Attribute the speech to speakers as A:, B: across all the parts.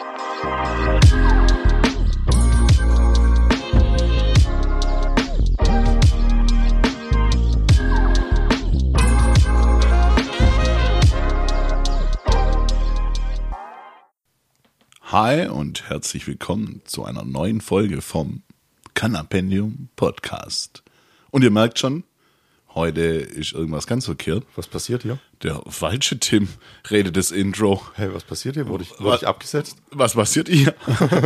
A: Hi und herzlich willkommen zu einer neuen Folge vom Cannapendium Podcast. Und ihr merkt schon, heute ist irgendwas ganz verkehrt.
B: Was passiert hier?
A: Der falsche Tim redet das Intro.
B: Hey, was passiert hier? Wurde ich abgesetzt?
A: Was passiert hier?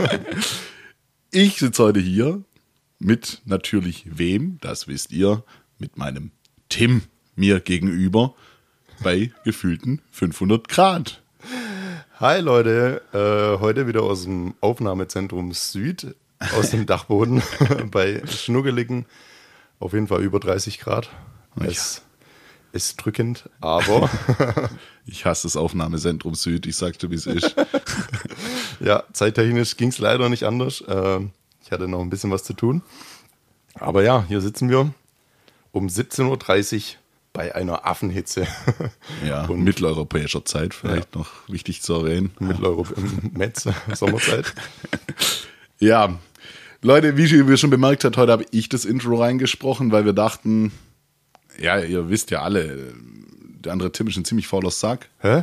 A: Ich sitze heute hier mit natürlich wem, das wisst ihr, mit meinem Tim mir gegenüber bei gefühlten 500 Grad.
B: Hi Leute, heute wieder aus dem Aufnahmezentrum Süd, aus dem Dachboden bei schnuggeligen, auf jeden Fall über 30 Grad. Es ist drückend, aber...
A: Ich hasse das Aufnahmezentrum Süd, ich sagte, wie es ist.
B: Ja, zeittechnisch ging es leider nicht anders. Ich hatte noch ein bisschen was zu tun. Aber ja, hier sitzen wir um 17.30 Uhr bei einer Affenhitze.
A: Ja, und mitteleuropäischer Zeit vielleicht noch wichtig zu erwähnen.
B: Metz, Sommerzeit.
A: Ja, Leute, wie ihr schon bemerkt habt, heute habe ich das Intro reingesprochen, weil wir dachten, ja, ihr wisst ja alle, der andere Tim ist ein ziemlich fauler Sack.
B: Hä?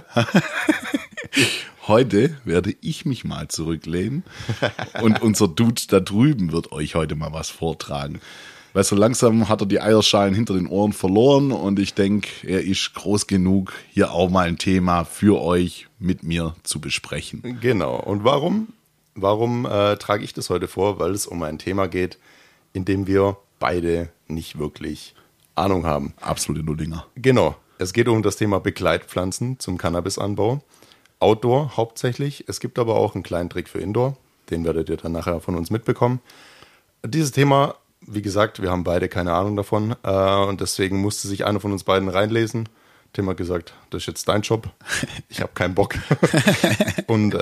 A: Heute werde ich mich mal zurücklehnen und unser Dude da drüben wird euch heute mal was vortragen. Weil so langsam hat er die Eierschalen hinter den Ohren verloren und ich denke, er ist groß genug, hier auch mal ein Thema für euch mit mir zu besprechen.
B: Genau. Und warum trage ich das heute vor? Weil es um ein Thema geht, in dem wir beide nicht wirklich Ahnung haben.
A: Absolute Nullinger.
B: Genau. Es geht um das Thema Begleitpflanzen zum Cannabisanbau. Outdoor hauptsächlich. Es gibt aber auch einen kleinen Trick für Indoor. Den werdet ihr dann nachher von uns mitbekommen. Dieses Thema... Wie gesagt, wir haben beide keine Ahnung davon und deswegen musste sich einer von uns beiden reinlesen. Tim hat gesagt, das ist jetzt dein Job. Ich habe keinen Bock. Und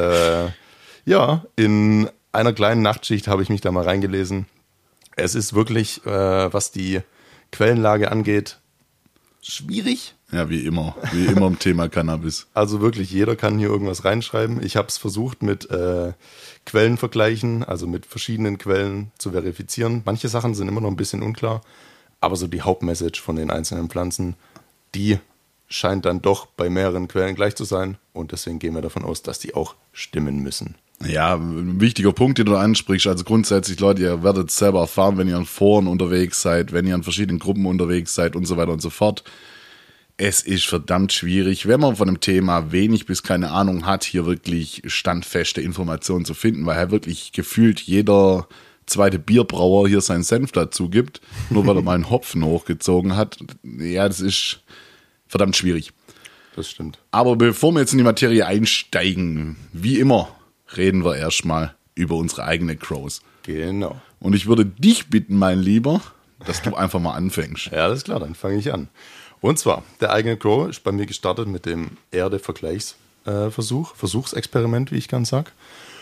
B: ja, in einer kleinen Nachtschicht habe ich mich da mal reingelesen. Es ist wirklich, was die Quellenlage angeht, schwierig.
A: Ja, wie immer im Thema Cannabis.
B: Also wirklich, jeder kann hier irgendwas reinschreiben. Ich habe es versucht mit Quellenvergleichen, also mit verschiedenen Quellen zu verifizieren. Manche Sachen sind immer noch ein bisschen unklar, aber so die Hauptmessage von den einzelnen Pflanzen, die scheint dann doch bei mehreren Quellen gleich zu sein und deswegen gehen wir davon aus, dass die auch stimmen müssen.
A: Ja, ein wichtiger Punkt, den du ansprichst. Also grundsätzlich, Leute, ihr werdet es selber erfahren, wenn ihr in Foren unterwegs seid, wenn ihr in verschiedenen Gruppen unterwegs seid und so weiter und so fort. Es ist verdammt schwierig, wenn man von einem Thema wenig bis keine Ahnung hat, hier wirklich standfeste Informationen zu finden, weil halt wirklich gefühlt jeder zweite Bierbrauer hier seinen Senf dazu gibt, nur weil er mal einen Hopfen hochgezogen hat. Ja, das ist verdammt schwierig.
B: Das stimmt.
A: Aber bevor wir jetzt in die Materie einsteigen, wie immer, reden wir erstmal über unsere eigene Crows.
B: Genau.
A: Und ich würde dich bitten, mein Lieber, dass du einfach mal anfängst.
B: Ja, alles klar, dann fange ich an. Und zwar, der eigene Crow ist bei mir gestartet mit dem Versuchsexperiment, wie ich ganz sag.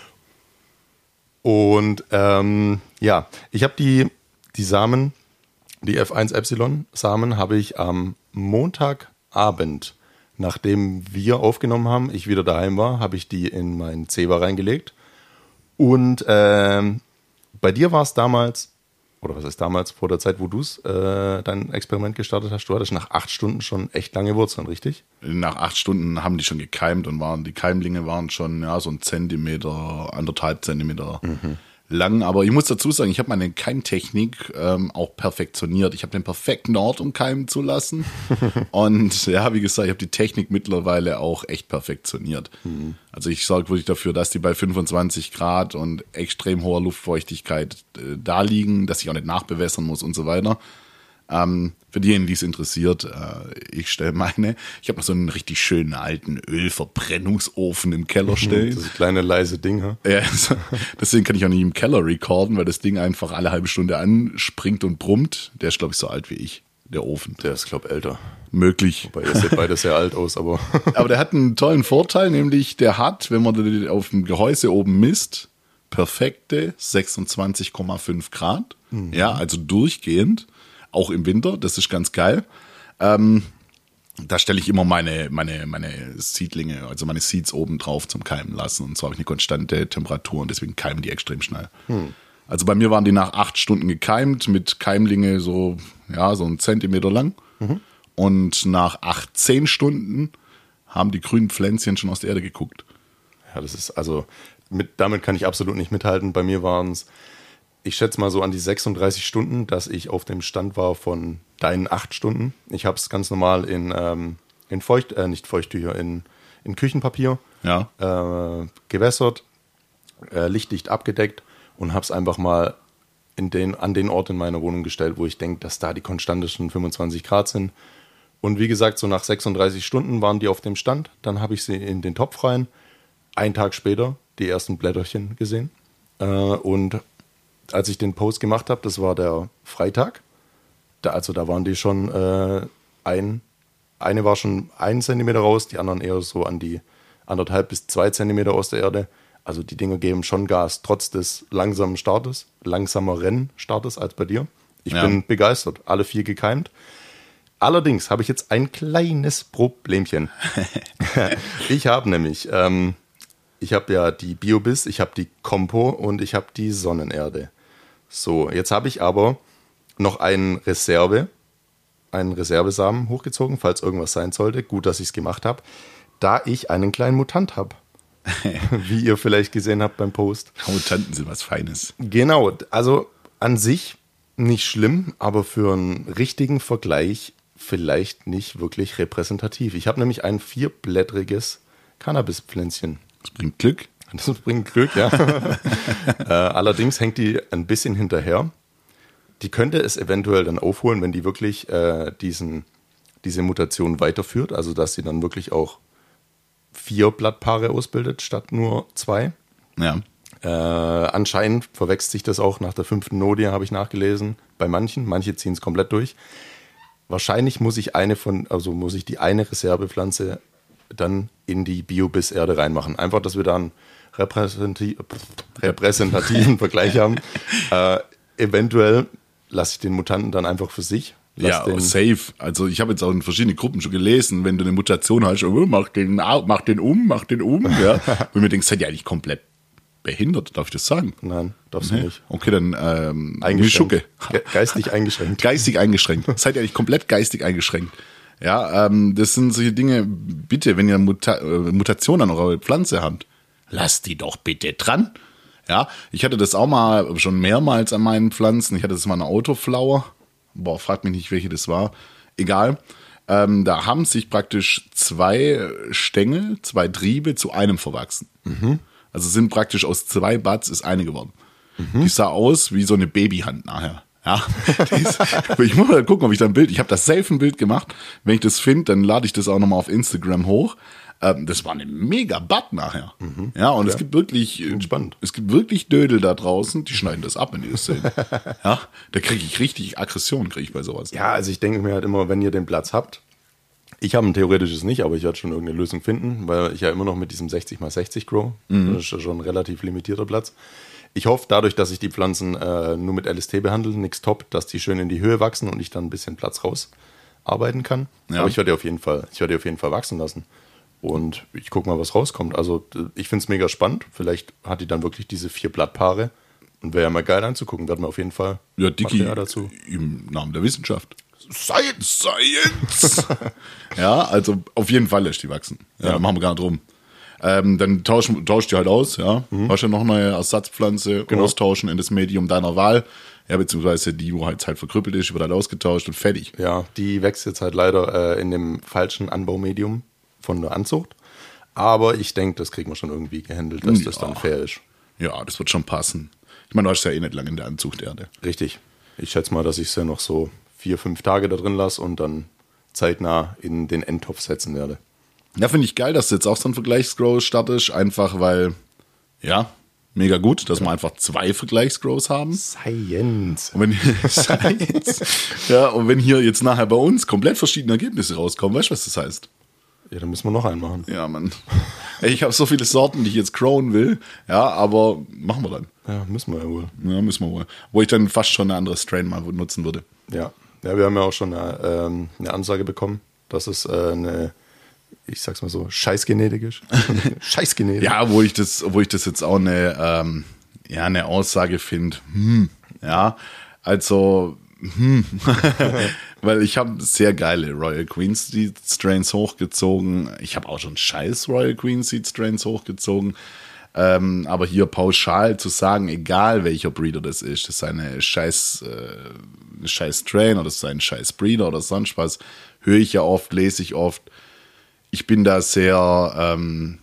B: Und ja, ich habe die Samen, die F1-Epsilon-Samen, habe ich am Montagabend, nachdem wir aufgenommen haben, ich wieder daheim war, habe ich die in meinen Zewa reingelegt. Und bei dir war es damals, oder was ist damals, vor der Zeit, wo du dein Experiment gestartet hast, du hattest nach 8 Stunden schon echt lange Wurzeln, richtig?
A: Nach 8 Stunden haben die schon gekeimt und die Keimlinge waren schon so 1 Zentimeter, 1,5 Zentimeter lang. Aber ich muss dazu sagen, ich habe meine Keimtechnik auch perfektioniert. Ich habe den perfekten Ort, um keimen zu lassen. Und ja, wie gesagt, ich habe die Technik mittlerweile auch echt perfektioniert. Also ich sorge wirklich dafür, dass die bei 25 Grad und extrem hoher Luftfeuchtigkeit da liegen, dass ich auch nicht nachbewässern muss und so weiter. Für diejenigen, die es interessiert, ich habe noch so einen richtig schönen alten Ölverbrennungsofen im Keller stehen.
B: Das kleine leise Ding, ha?
A: Ja, deswegen kann ich auch nicht im Keller recorden, weil das Ding einfach alle halbe Stunde anspringt und brummt. Der ist, glaube ich, so alt wie ich, der Ofen.
B: Der ist, glaube ich, älter.
A: Möglich.
B: Wobei, ihr seht beide sehr alt aus, aber...
A: Aber der hat einen tollen Vorteil, nämlich der hat, wenn man den auf dem Gehäuse oben misst, perfekte 26,5 Grad. Ja, also durchgehend. Auch im Winter, das ist ganz geil. Da stelle ich immer meine Seedlinge, also meine Seeds oben drauf zum Keimen lassen. Und so habe ich eine konstante Temperatur und deswegen keimen die extrem schnell. Also bei mir waren die nach 8 Stunden gekeimt mit Keimlinge so einen Zentimeter lang. Und nach 10 Stunden haben die grünen Pflänzchen schon aus der Erde geguckt.
B: Ja, das ist also, damit kann ich absolut nicht mithalten. Bei mir waren es, ich schätze mal so an die 36 Stunden, dass ich auf dem Stand war von deinen 8 Stunden. Ich habe es ganz normal in Küchenpapier gewässert, lichtdicht abgedeckt und habe es einfach mal an den Ort in meiner Wohnung gestellt, wo ich denke, dass da die konstantesten 25 Grad sind. Und wie gesagt, so nach 36 Stunden waren die auf dem Stand. Dann habe ich sie in den Topf rein. Einen Tag später die ersten Blätterchen gesehen. Und als ich den Post gemacht habe, das war der Freitag. Da waren die schon, eine war schon 1 Zentimeter raus, die anderen eher so an die 1,5 bis 2 Zentimeter aus der Erde. Also die Dinger geben schon Gas, trotz des langsameren Startes als bei dir. Ich bin begeistert, alle 4 gekeimt. Allerdings habe ich jetzt ein kleines Problemchen. Ich habe nämlich, ich habe ja die Biobiss, ich habe die Compo und ich habe die Sonnenerde. So, jetzt habe ich aber noch einen Reservesamen hochgezogen, falls irgendwas sein sollte. Gut, dass ich es gemacht habe, da ich einen kleinen Mutant habe. Wie ihr vielleicht gesehen habt beim Post.
A: Mutanten sind was Feines.
B: Genau, also an sich nicht schlimm, aber für einen richtigen Vergleich vielleicht nicht wirklich repräsentativ. Ich habe nämlich ein 4-blättriges Cannabispflänzchen.
A: Das bringt Glück.
B: Das bringt Glück, ja. Allerdings hängt die ein bisschen hinterher. Die könnte es eventuell dann aufholen, wenn die wirklich diese Mutation weiterführt. Also, dass sie dann wirklich auch 4 Blattpaare ausbildet, statt nur 2.
A: Ja.
B: Anscheinend verwechselt sich das auch nach der 5. Nodie, habe ich nachgelesen, bei manchen. Manche ziehen es komplett durch. Wahrscheinlich muss ich die eine Reservepflanze dann in die Biobiss-Erde reinmachen. Einfach, dass wir da einen repräsentativen Vergleich haben. Eventuell lasse ich den Mutanten dann einfach für sich.
A: Safe. Also ich habe jetzt auch in verschiedenen Gruppen schon gelesen, wenn du eine Mutation hast, mach den um. Ja. Und mir denkst, seid ihr eigentlich komplett behindert, darf ich das sagen?
B: Nein, darfst du nicht.
A: Okay, dann Schucke.
B: Geistig eingeschränkt.
A: Geistig eingeschränkt. Seid ihr eigentlich komplett geistig eingeschränkt? Ja, das sind solche Dinge, bitte, wenn ihr Mutationen an eurer Pflanze habt, lasst die doch bitte dran. Ja, ich hatte das auch mal schon mehrmals an meinen Pflanzen. Ich hatte das mal eine Autoflower. Fragt mich nicht, welche das war. Egal. Da haben sich praktisch 2 Stängel, 2 Triebe zu einem verwachsen. Also sind praktisch aus 2 Buds ist eine geworden. Die sah aus wie so eine Babyhand nachher. Ja, ich muss mal gucken, ob ich da ein Bild, ich habe das safe ein Bild gemacht. Wenn ich das finde, dann lade ich das auch nochmal auf Instagram hoch. Das war eine mega Bud nachher. Ja, und es gibt wirklich,
B: spannend.
A: Es gibt wirklich Dödel da draußen, die schneiden das ab, wenn die das sehen. Ja, da kriege ich richtig Aggression, bei sowas.
B: Ja, also ich denke mir halt immer, wenn ihr den Platz habt, ich habe ein theoretisches nicht, aber ich werde schon irgendeine Lösung finden, weil ich ja immer noch mit diesem 60x60 grow, das ist schon ein relativ limitierter Platz. Ich hoffe, dadurch, dass ich die Pflanzen nur mit LST behandle, nichts top, dass die schön in die Höhe wachsen und ich dann ein bisschen Platz rausarbeiten kann. Ja. Aber ich werde die auf jeden Fall wachsen lassen. Und ich gucke mal, was rauskommt. Also ich finde es mega spannend. Vielleicht hat die dann wirklich diese 4 Blattpaare. Und wäre ja mal geil anzugucken. Werden wir auf jeden Fall
A: Material dazu. Im Namen der Wissenschaft. Science! Ja, also auf jeden Fall lässt die wachsen. Ja. Machen wir gar nicht drum. Dann tauscht die halt aus, ja. Hast ja noch eine Ersatzpflanze, austauschen in das Medium deiner Wahl. Ja, beziehungsweise die, wo halt verkrüppelt ist, wird halt ausgetauscht und fertig.
B: Ja, die wächst jetzt halt leider in dem falschen Anbaumedium von der Anzucht. Aber ich denke, das kriegen wir schon irgendwie gehandelt, dass das dann fair ist.
A: Ja, das wird schon passen. Ich meine, du hast ja eh nicht lange in der Anzuchterde.
B: Richtig. Ich schätze mal, dass ich es ja noch so 4-5 Tage da drin lasse und dann zeitnah in den Endtopf setzen werde.
A: Ja, finde ich geil, dass du jetzt auch so einen Vergleichsgrow startest, einfach weil, ja, mega gut, dass wir einfach 2 Vergleichsgrows haben.
B: Science.
A: Und wenn hier jetzt nachher bei uns komplett verschiedene Ergebnisse rauskommen, weißt du, was das heißt?
B: Ja, dann müssen wir noch einen machen.
A: Ja, Mann. Ich habe so viele Sorten, die ich jetzt growen will, ja, aber machen wir dann.
B: Ja, müssen wir ja wohl.
A: Ja, müssen wir wohl. Wo ich dann fast schon eine andere Strain mal nutzen würde.
B: Ja, wir haben ja auch schon eine Ansage bekommen dass es ich sag's mal so, Scheißgenetik ist. Scheißgenetik.
A: Ja, wo ich das jetzt auch eine Aussage finde. Ja, also, weil ich habe sehr geile Royal Queen Seed Strains hochgezogen. Ich habe auch schon scheiß Royal Queen Seed Strains hochgezogen. Aber hier pauschal zu sagen, egal welcher Breeder das ist eine scheiß Strain oder das ist ein scheiß Breeder oder sonst was, höre ich ja oft, lese ich oft. Ich bin da sehr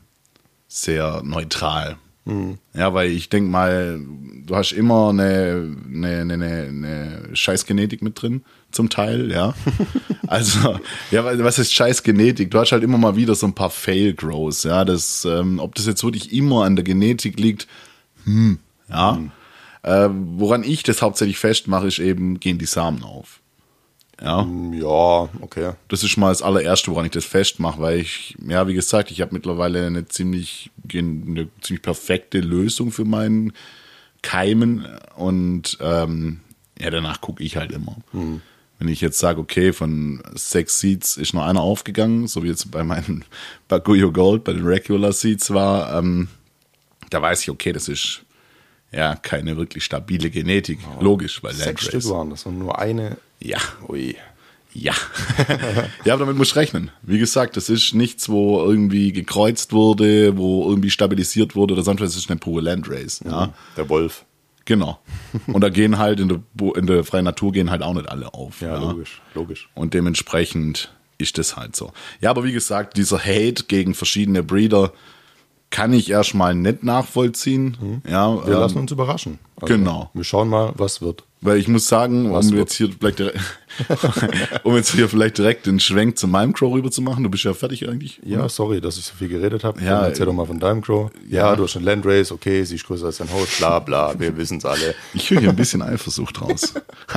A: neutral. Ja, weil ich denke mal, du hast immer eine Scheißgenetik mit drin, zum Teil, ja. Also, ja, was ist Scheißgenetik? Du hast halt immer mal wieder so ein paar Fail-Grows, ja. Ob das jetzt wirklich immer an der Genetik liegt, ja. Woran ich das hauptsächlich festmache, ist eben, gehen die Samen auf. Ja.
B: Ja, okay.
A: Das ist mal das allererste, woran ich das festmache, weil wie gesagt, ich habe mittlerweile eine ziemlich perfekte Lösung für meinen Keimen und danach gucke ich halt immer. Wenn ich jetzt sage, okay, von 6 Seeds ist nur einer aufgegangen, so wie jetzt bei meinen Baguio Gold, bei den Regular Seeds war, da weiß ich, okay, das ist ja keine wirklich stabile Genetik. Logisch, weil
B: 6 Stück waren das und nur eine.
A: Ja.
B: Ui.
A: Ja. Ja, aber damit musst du rechnen. Wie gesagt, das ist nichts, wo irgendwie gekreuzt wurde, wo irgendwie stabilisiert wurde oder sonst was. Das ist eine pure Landrace. Ja.
B: Der Wolf.
A: Genau. Und da gehen halt in der freien Natur gehen halt auch nicht alle auf.
B: Ja, logisch.
A: Und dementsprechend ist das halt so. Ja, aber wie gesagt, dieser Hate gegen verschiedene Breeder kann ich erstmal nicht nachvollziehen. Ja,
B: wir lassen uns überraschen. Also,
A: genau.
B: Wir schauen mal, was wird.
A: Weil ich muss sagen, um jetzt hier vielleicht direkt den Schwenk zu meinem Crow rüber zu machen, du bist ja fertig eigentlich.
B: Ja, oder? Sorry, dass ich so viel geredet habe.
A: Ja,
B: erzähl doch mal von deinem Crow. Ja, du hast eine Landrace, okay, sie ist größer als dein Haus, bla bla, wir wissen es alle.
A: Ich höre hier ein bisschen Eifersucht raus.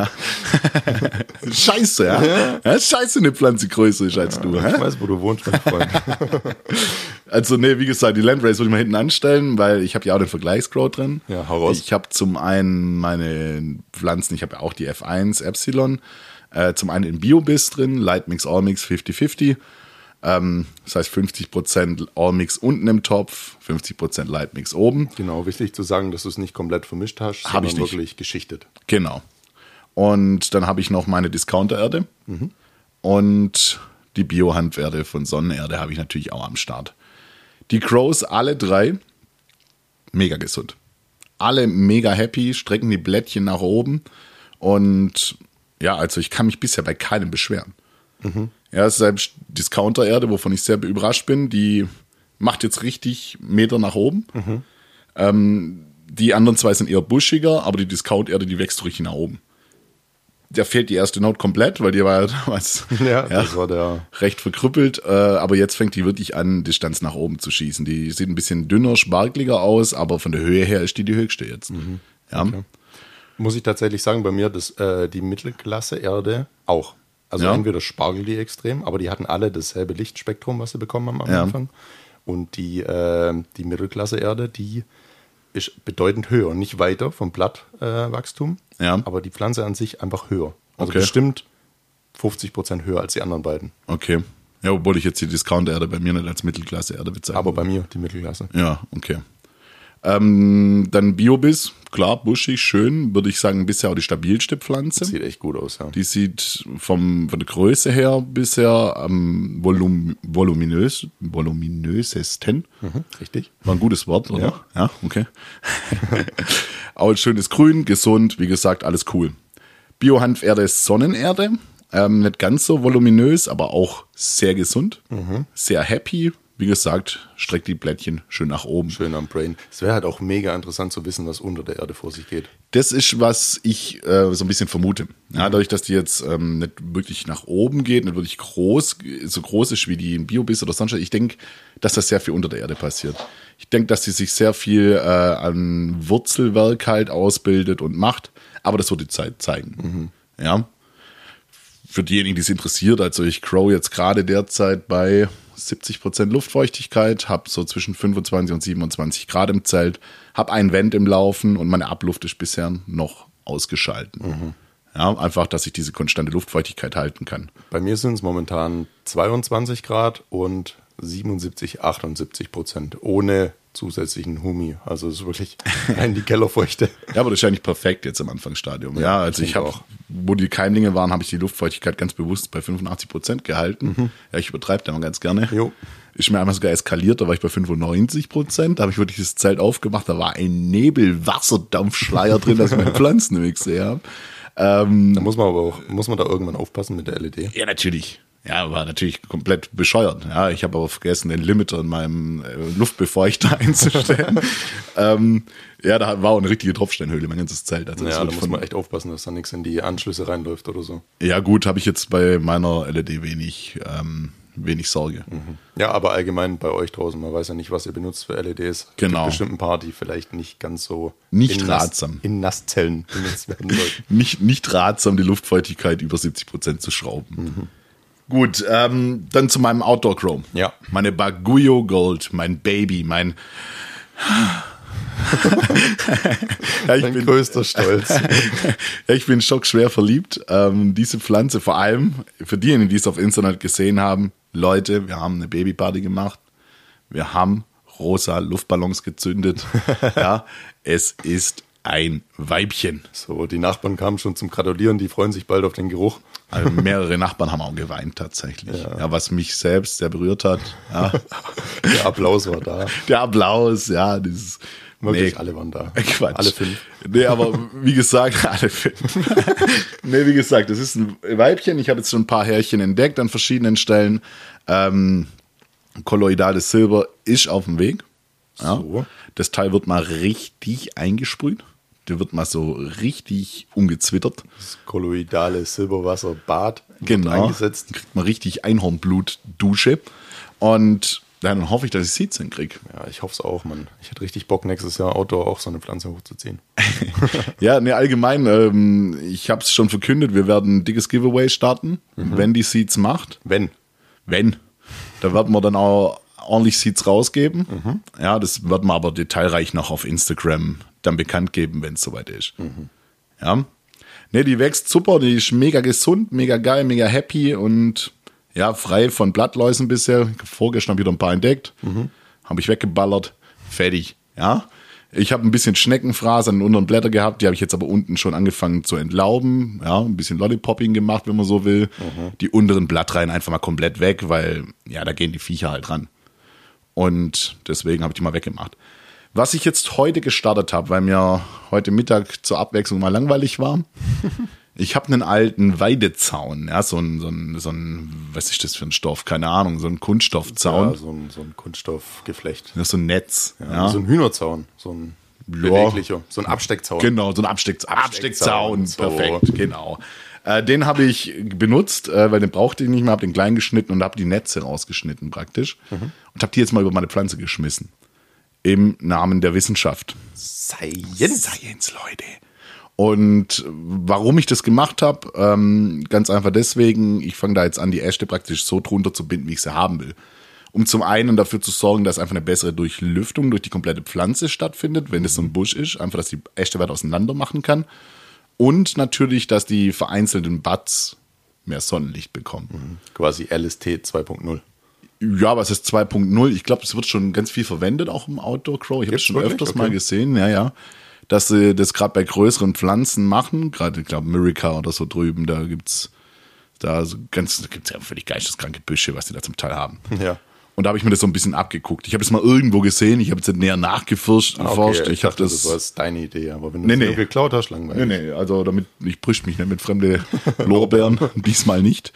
A: Scheiße, ja? Scheiße, eine Pflanze größer ist als du.
B: Ich weiß, wo du wohnst, mein Freund.
A: Also, wie gesagt, die Landrace würde ich mal hinten anstellen, weil ich habe ja auch den Vergleichscrow drin.
B: Ja, hau raus.
A: Ich habe zum einen meine Pflanzen, ich habe ja auch die F1 Epsilon, zum einen in Biobis drin, Lightmix, Allmix 50-50. Das heißt 50% Allmix unten im Topf, 50% Lightmix oben.
B: Genau, wichtig zu sagen, dass du es nicht komplett vermischt hast, sondern wirklich geschichtet.
A: Genau. Und dann habe ich noch meine Discounter-Erde und die Bio-Hanferde von Sonnenerde habe ich natürlich auch am Start. Die Crows, alle 3, mega gesund. Alle mega happy, strecken die Blättchen nach oben und ja, also ich kann mich bisher bei keinem beschweren. Ja, selbst Discounter-Erde, wovon ich sehr überrascht bin, die macht jetzt richtig Meter nach oben. Die anderen 2 sind eher buschiger, aber die Discount-Erde, die wächst richtig nach oben. Der fehlt die erste Note komplett, weil die war ja damals
B: das war der
A: recht verkrüppelt. Aber jetzt fängt die wirklich an, Distanz nach oben zu schießen. Die sieht ein bisschen dünner, sparkliger aus, aber von der Höhe her ist die höchste jetzt. Ja.
B: Okay. Muss ich tatsächlich sagen, bei mir die Mittelklasse-Erde auch. Also entweder spargel die extrem, aber die hatten alle dasselbe Lichtspektrum, was sie bekommen haben am Anfang. Und die Mittelklasse-Erde, die ist bedeutend höher, nicht weiter vom Blattwachstum, aber die Pflanze an sich einfach höher. Also bestimmt 50% höher als die anderen beiden.
A: Okay. Ja, obwohl ich jetzt die Discount-Erde bei mir nicht als Mittelklasse-Erde bezeichne.
B: Aber bei mir die Mittelklasse.
A: Ja, okay. Dann Biobis, klar, buschig, schön, würde ich sagen, bisher auch die stabilste Pflanze.
B: Sieht echt gut aus, ja.
A: Die sieht von der Größe her bisher am voluminösesten.
B: Richtig.
A: War ein gutes Wort, oder? Ja, okay. Auch ein schönes Grün, gesund, wie gesagt, alles cool. Bio-Hanferde ist Sonnenerde, nicht ganz so voluminös, aber auch sehr gesund, sehr happy. Wie gesagt, streckt die Blättchen schön nach oben.
B: Schön am Brain. Es wäre halt auch mega interessant zu wissen, was unter der Erde vor sich geht.
A: Das ist, was ich so ein bisschen vermute. Ja, dadurch, dass die jetzt nicht wirklich nach oben geht, nicht wirklich so groß ist wie die in Biobis oder sonst was. Ich denke, dass das sehr viel unter der Erde passiert. Ich denke, dass sie sich sehr viel an Wurzelwerk halt ausbildet und macht. Aber das wird die Zeit zeigen. Ja. Für diejenigen, die es interessiert, also ich crow jetzt gerade derzeit bei 70% Luftfeuchtigkeit, habe so zwischen 25 und 27 Grad im Zelt, habe ein Vent im Laufen und meine Abluft ist bisher noch ausgeschalten. Ja, einfach, dass ich diese konstante Luftfeuchtigkeit halten kann.
B: Bei mir sind es momentan 22 Grad und 77-78%, ohne zusätzlichen Humi. Also es ist wirklich rein die Kellerfeuchte.
A: Ja, aber das ist ja nicht perfekt jetzt im Anfangsstadium. Ja, also ich habe, wo die Keimlinge waren, habe ich die Luftfeuchtigkeit ganz bewusst bei 85% gehalten. Ja, ich übertreibe da mal ganz gerne.
B: Jo.
A: Ist mir einmal sogar eskaliert, da war ich bei 95%. Da habe ich wirklich das Zelt aufgemacht, da war ein Nebel-Wasserdampfschleier drin, dass ich meine Pflanzen im sehe habe.
B: Da muss man da irgendwann aufpassen mit der LED?
A: Ja, natürlich. Ja, war natürlich komplett bescheuert. Ja, ich habe aber vergessen, den Limiter in meinem Luftbefeuchter einzustellen. Ja, da war auch eine richtige Tropfsteinhöhle, mein ganzes Zelt. Also
B: ja, da muss man echt aufpassen, dass da nichts in die Anschlüsse reinläuft oder so.
A: Ja, gut, habe ich jetzt bei meiner LED wenig Sorge.
B: Ja, aber allgemein bei euch draußen, man weiß ja nicht, was ihr benutzt für LEDs.
A: Genau.
B: Es gibt bestimmt ein paar, die vielleicht nicht ganz so
A: nicht ratsam
B: in Nasszellen benutzt werden sollten.
A: nicht ratsam, die Luftfeuchtigkeit über 70% zu schrauben. Gut, dann zu meinem Outdoor Chrome.
B: Ja.
A: Meine Baguio Gold, mein Baby, mein ja,
B: Mein größter Stolz.
A: Ja, ich bin schockschwer verliebt. Diese Pflanze, vor allem für diejenigen, die es auf Internet gesehen haben, Leute, wir haben eine Babyparty gemacht. Wir haben rosa Luftballons gezündet. Ja, es ist ein Weibchen.
B: So, die Nachbarn kamen schon zum Gratulieren, die freuen sich bald auf den Geruch.
A: Also mehrere Nachbarn haben auch geweint tatsächlich. Ja, was mich selbst sehr berührt hat. Ja.
B: Der Applaus war da.
A: Der Applaus, ja, dieses.
B: Wirklich, alle waren da.
A: Quatsch.
B: Alle 5.
A: Nee, aber wie gesagt, alle 5. Nee, wie gesagt, das ist ein Weibchen. Ich habe jetzt schon ein paar Härchen entdeckt an verschiedenen Stellen. Kolloidales Silber ist auf dem Weg. Ja.
B: So.
A: Das Teil wird mal richtig eingesprüht. Der wird mal so richtig umgezwittert.
B: Das kolloidale Silberwasserbad
A: genau.
B: eingesetzt.
A: Dann kriegt man richtig Einhornblut-Dusche. Und dann hoffe ich, dass ich Seeds hinkriege.
B: Ja, ich hoffe es auch, Mann. Ich hätte richtig Bock, nächstes Jahr Outdoor auch so eine Pflanze hochzuziehen.
A: Ja, ne, allgemein, ich habe es schon verkündet, wir werden ein dickes Giveaway starten, wenn die Seeds macht.
B: Wenn.
A: Da werden wir dann auch ordentlich Seeds rausgeben. Ja, das wird man aber detailreich noch auf Instagram dann bekannt geben, wenn es soweit ist. Ja. Ne, die wächst super, die ist mega gesund, mega geil, mega happy und ja, frei von Blattläusen bisher. Vorgestern wieder ein paar entdeckt. Habe ich weggeballert. Fertig. Ja. Ich habe ein bisschen Schneckenfraß an den unteren Blättern gehabt. Die habe ich jetzt aber unten schon angefangen zu entlauben. Ja, ein bisschen Lollipopping gemacht, wenn man so will. Die unteren Blattreihen einfach mal komplett weg, weil ja, da gehen die Viecher halt ran. Und deswegen habe ich die mal weggemacht. Was ich jetzt heute gestartet habe, weil mir heute Mittag zur Abwechslung mal langweilig war. Ich habe einen alten Weidezaun, ja, so ein, was ist das für ein Stoff? Keine Ahnung, so ein Kunststoffzaun.
B: Ja, so ein Kunststoffgeflecht.
A: Das ist so ein Netz.
B: Ja. So ein Hühnerzaun, so ein beweglicher, so ein Absteckzaun.
A: Genau, so ein Absteckzaun,
B: so.
A: Perfekt, genau. Den habe ich benutzt, weil den brauchte ich nicht mehr, habe den klein geschnitten und habe die Netze rausgeschnitten praktisch. Und habe die jetzt mal über meine Pflanze geschmissen. Im Namen der Wissenschaft. Science, Leute. Und warum ich das gemacht habe, ganz einfach deswegen, ich fange da jetzt an, die Äste praktisch so drunter zu binden, wie ich sie haben will. Um zum einen dafür zu sorgen, dass einfach eine bessere Durchlüftung durch die komplette Pflanze stattfindet, wenn es so ein Busch ist, einfach, dass die Äste weiter auseinander machen kann. Und natürlich, dass die vereinzelten Buds mehr Sonnenlicht bekommen.
B: Quasi LST 2.0.
A: Ja, was ist 2.0? Ich glaube, es wird schon ganz viel verwendet, auch im Outdoor Grow. Ich habe es schon
B: wirklich?
A: öfters mal gesehen, ja. Dass sie das gerade bei größeren Pflanzen machen, gerade, ich glaube, Miraca oder so drüben, da gibt's ja völlig geisteskranke Büsche, was die da zum Teil haben.
B: Ja.
A: Und da habe ich mir das so ein bisschen abgeguckt. Ich habe es mal irgendwo gesehen, ich habe es nicht näher nachgeforscht.
B: Okay, ich dachte, das war deine Idee, aber wenn du es nur geklaut hast, langweilig.
A: Nee, also damit, ich brüsch mich nicht mit fremde Lorbeeren, diesmal nicht.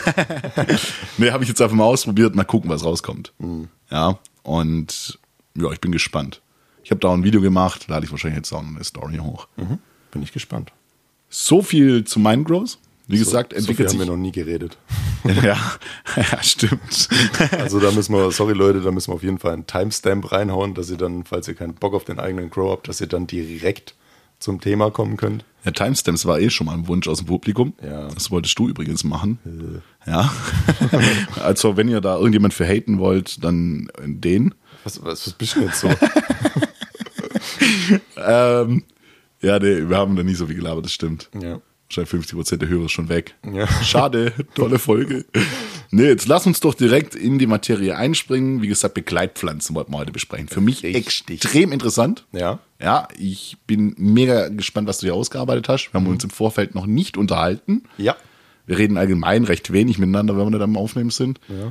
A: Nee, habe ich jetzt einfach mal ausprobiert, mal gucken, was rauskommt. Ja, und ja, ich bin gespannt. Ich habe da auch ein Video gemacht, lade ich wahrscheinlich jetzt auch eine Story hoch.
B: Bin ich gespannt.
A: So viel zu Mindgrows. Wie gesagt, entwickelt
B: so viel
A: sich.
B: haben wir noch nie geredet.
A: Ja, stimmt.
B: Also da müssen wir auf jeden Fall einen Timestamp reinhauen, dass ihr dann, falls ihr keinen Bock auf den eigenen Grow habt, dass ihr dann direkt zum Thema kommen könnt.
A: Ja, Timestamps war schon mal ein Wunsch aus dem Publikum.
B: Ja.
A: Das wolltest du übrigens machen. Ja. Also wenn ihr da irgendjemand für haten wollt, dann den.
B: Was bist du jetzt so?
A: Ja, nee, wir haben da nie so viel gelabert, das stimmt.
B: Ja.
A: Wahrscheinlich 50% der Hörer schon weg.
B: Ja.
A: Schade, tolle Folge. Nee, jetzt lass uns doch direkt in die Materie einspringen. Wie gesagt, Begleitpflanzen wollten wir heute besprechen. Für mich extrem interessant.
B: Ja.
A: Ja, ich bin mega gespannt, was du hier ausgearbeitet hast. Wir haben uns im Vorfeld noch nicht unterhalten.
B: Ja.
A: Wir reden allgemein recht wenig miteinander, wenn wir nicht am Aufnehmen sind.
B: Ja.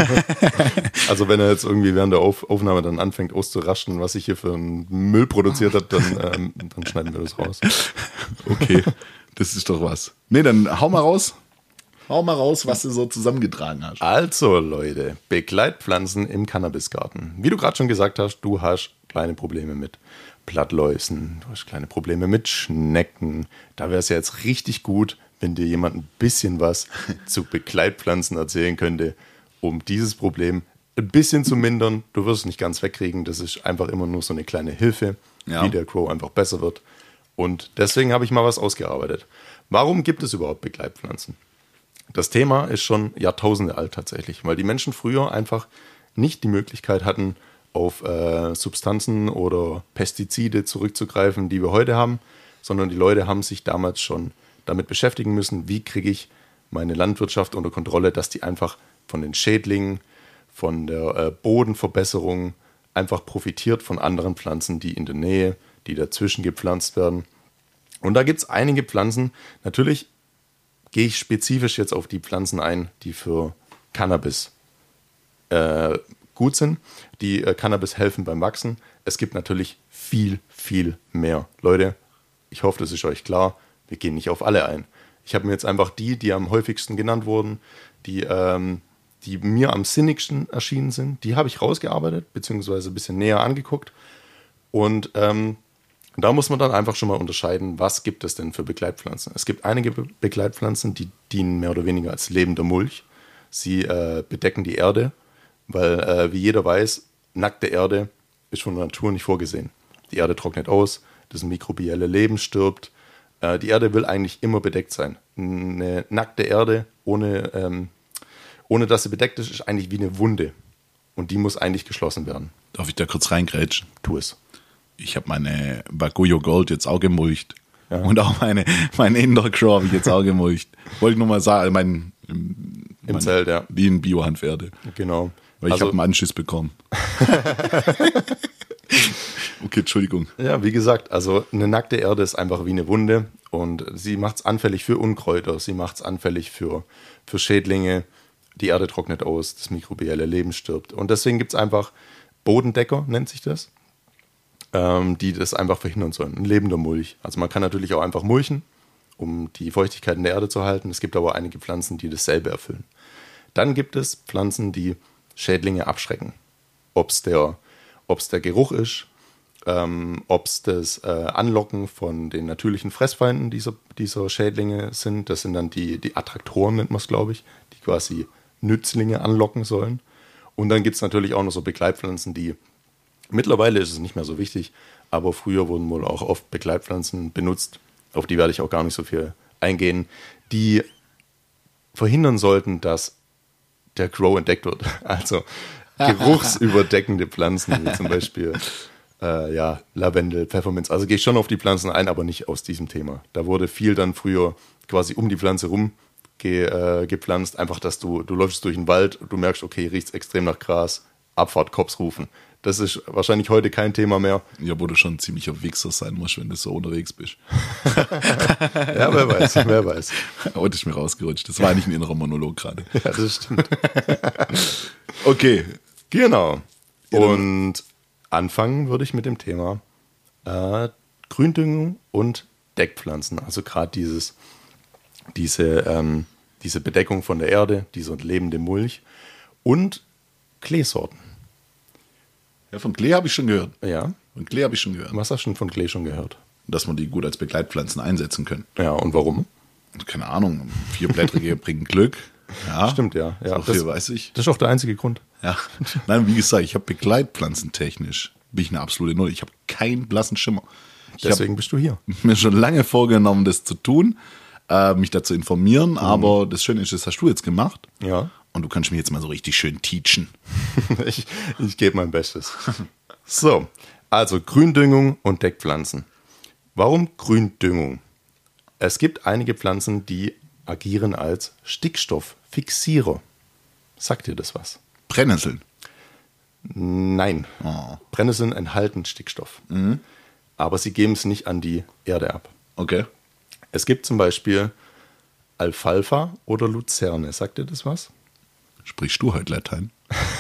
B: Also wenn er jetzt irgendwie während der Aufnahme dann anfängt auszuraschen, was ich hier für einen Müll produziert habe, dann schneiden wir das raus.
A: Okay, das ist doch was. Nee, dann hau mal raus. Hau mal raus, was du so zusammengetragen hast.
B: Also Leute, Begleitpflanzen im Cannabisgarten. Wie du gerade schon gesagt hast, du hast kleine Probleme mit Blattläusen, du hast kleine Probleme mit Schnecken. Da wäre es ja jetzt richtig gut, wenn dir jemand ein bisschen was zu Begleitpflanzen erzählen könnte, um dieses Problem ein bisschen zu mindern. Du wirst es nicht ganz wegkriegen, das ist einfach immer nur so eine kleine Hilfe, wie der Grow einfach besser wird. Und deswegen habe ich mal was ausgearbeitet. Warum gibt es überhaupt Begleitpflanzen? Das Thema ist schon Jahrtausende alt tatsächlich, weil die Menschen früher einfach nicht die Möglichkeit hatten, auf Substanzen oder Pestizide zurückzugreifen, die wir heute haben, sondern die Leute haben sich damals schon damit beschäftigen müssen, wie kriege ich meine Landwirtschaft unter Kontrolle, dass die einfach von den Schädlingen, von der Bodenverbesserung einfach profitiert von anderen Pflanzen, die in der Nähe, die dazwischen gepflanzt werden. Und da gibt es einige Pflanzen. Natürlich gehe ich spezifisch jetzt auf die Pflanzen ein, die für Cannabis gut sind, die Cannabis helfen beim Wachsen. Es gibt natürlich viel, viel mehr. Leute, ich hoffe, das ist euch klar. Wir gehen nicht auf alle ein. Ich habe mir jetzt einfach die am häufigsten genannt wurden, die mir am sinnigsten erschienen sind, die habe ich rausgearbeitet, beziehungsweise ein bisschen näher angeguckt. Und da muss man dann einfach schon mal unterscheiden, was gibt es denn für Begleitpflanzen. Es gibt einige Begleitpflanzen, die dienen mehr oder weniger als lebender Mulch. Sie bedecken die Erde, weil wie jeder weiß, nackte Erde ist von der Natur nicht vorgesehen. Die Erde trocknet aus, das mikrobielle Leben stirbt. Die Erde will eigentlich immer bedeckt sein. Eine nackte Erde, ohne dass sie bedeckt ist, ist eigentlich wie eine Wunde. Und die muss eigentlich geschlossen werden.
A: Darf ich da kurz reingrätschen?
B: Tu es.
A: Ich habe meine Baguio Gold jetzt auch gemulcht.
B: Ja.
A: Und auch mein Indoor Grow habe ich jetzt auch gemulcht. Wollte ich nur mal sagen,
B: Im Zelt, ja.
A: Die in Biohandpferde.
B: Genau.
A: Weil ich habe einen Anschiss bekommen. Okay, Entschuldigung.
B: Ja, wie gesagt, also eine nackte Erde ist einfach wie eine Wunde und sie macht es anfällig für Unkräuter, sie macht es anfällig für Schädlinge, die Erde trocknet aus, das mikrobielle Leben stirbt. Und deswegen gibt es einfach Bodendecker, nennt sich das, die das einfach verhindern sollen. Ein lebender Mulch. Also man kann natürlich auch einfach mulchen, um die Feuchtigkeit in der Erde zu halten. Es gibt aber einige Pflanzen, die dasselbe erfüllen. Dann gibt es Pflanzen, die Schädlinge abschrecken. Ob es der Geruch ist, ob es das Anlocken von den natürlichen Fressfeinden dieser Schädlinge sind. Das sind dann die Attraktoren, nennt man es, glaube ich, die quasi Nützlinge anlocken sollen. Und dann gibt es natürlich auch noch so Begleitpflanzen, die, mittlerweile ist es nicht mehr so wichtig, aber früher wurden wohl auch oft Begleitpflanzen benutzt, auf die werde ich auch gar nicht so viel eingehen, die verhindern sollten, dass der Grow entdeckt wird. Also geruchsüberdeckende Pflanzen, wie zum Beispiel Lavendel, Pfefferminz. Also gehe ich schon auf die Pflanzen ein, aber nicht aus diesem Thema. Da wurde viel dann früher quasi um die Pflanze rum gepflanzt. Einfach, dass du läufst durch den Wald, du merkst, okay, riecht extrem nach Gras, Abfahrt, Cops rufen. Das ist wahrscheinlich heute kein Thema mehr.
A: Ja, wo du schon ziemlich auf Wichser sein musst, wenn du so unterwegs bist.
B: Ja, wer weiß.
A: Heute ist mir rausgerutscht. Das war nicht ein innerer Monolog gerade.
B: Ja, das stimmt.
A: Okay.
B: Genau. Und anfangen würde ich mit dem Thema Gründüngung und Deckpflanzen. Also gerade diese Bedeckung von der Erde, dieser lebende Mulch und Kleesorten.
A: Ja, von Klee habe ich schon gehört.
B: Ja.
A: Von Klee habe ich schon gehört.
B: Was hast du schon von Klee schon gehört?
A: Dass man die gut als Begleitpflanzen einsetzen können.
B: Ja, und warum?
A: Keine Ahnung. 4-blättrige bringen Glück. Ja.
B: Stimmt, ja.
A: So viel weiß ich.
B: Das ist auch der einzige Grund.
A: Ja. Nein, wie gesagt, ich habe Begleitpflanzentechnisch. Bin ich eine absolute Null. Ich habe keinen blassen Schimmer.
B: Deswegen bist du hier.
A: Mir schon lange vorgenommen, das zu tun, mich dazu informieren, aber das Schöne ist, das hast du jetzt gemacht.
B: Ja.
A: Und du kannst mir jetzt mal so richtig schön teachen.
B: Ich gebe mein Bestes. So, also Gründüngung und Deckpflanzen. Warum Gründüngung? Es gibt einige Pflanzen, die agieren als Stickstofffixierer. Sagt dir das was?
A: Brennnesseln.
B: Nein. Brennnesseln enthalten Stickstoff. Aber sie geben es nicht an die Erde ab.
A: Okay.
B: Es gibt zum Beispiel Alfalfa oder Luzerne. Sagt dir das was?
A: Sprichst du heute Latein?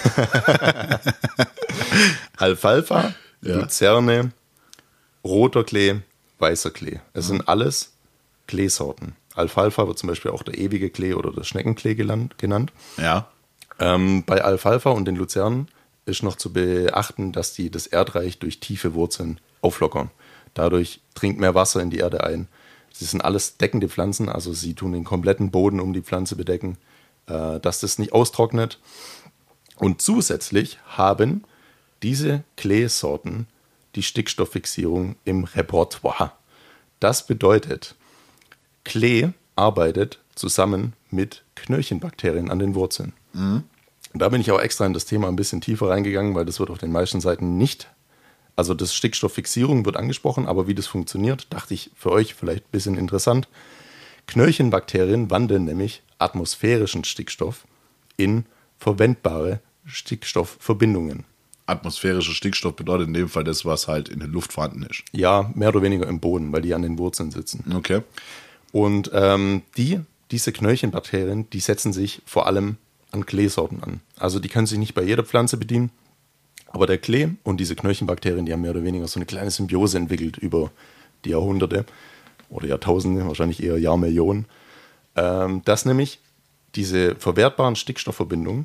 B: Alfalfa, Luzerne, roter Klee, weißer Klee. Es sind alles Kleesorten. Alfalfa wird zum Beispiel auch der ewige Klee oder der Schneckenklee genannt.
A: Ja.
B: Bei Alfalfa und den Luzernen ist noch zu beachten, dass die das Erdreich durch tiefe Wurzeln auflockern. Dadurch dringt mehr Wasser in die Erde ein. Sie sind alles deckende Pflanzen, also sie tun den kompletten Boden um die Pflanze bedecken, dass das nicht austrocknet. Und zusätzlich haben diese Kleesorten die Stickstofffixierung im Repertoire. Das bedeutet, Klee arbeitet zusammen mit Knöllchenbakterien an den Wurzeln. Und da bin ich auch extra in das Thema ein bisschen tiefer reingegangen, weil das wird auf den meisten Seiten nicht, also das Stickstofffixierung wird angesprochen, aber wie das funktioniert, dachte ich für euch vielleicht ein bisschen interessant. Knöllchenbakterien wandeln nämlich atmosphärischen Stickstoff in verwendbare Stickstoffverbindungen.
A: Atmosphärischer Stickstoff bedeutet in dem Fall das, was halt in der Luft vorhanden ist.
B: Ja, mehr oder weniger im Boden, weil die an den Wurzeln sitzen.
A: Okay.
B: Und diese Knöllchenbakterien, die setzen sich vor allem an Kleesorten an. Also die können sich nicht bei jeder Pflanze bedienen, aber der Klee und diese Knöllchenbakterien, die haben mehr oder weniger so eine kleine Symbiose entwickelt über die Jahrhunderte oder Jahrtausende, wahrscheinlich eher Jahrmillionen, dass nämlich diese verwertbaren Stickstoffverbindungen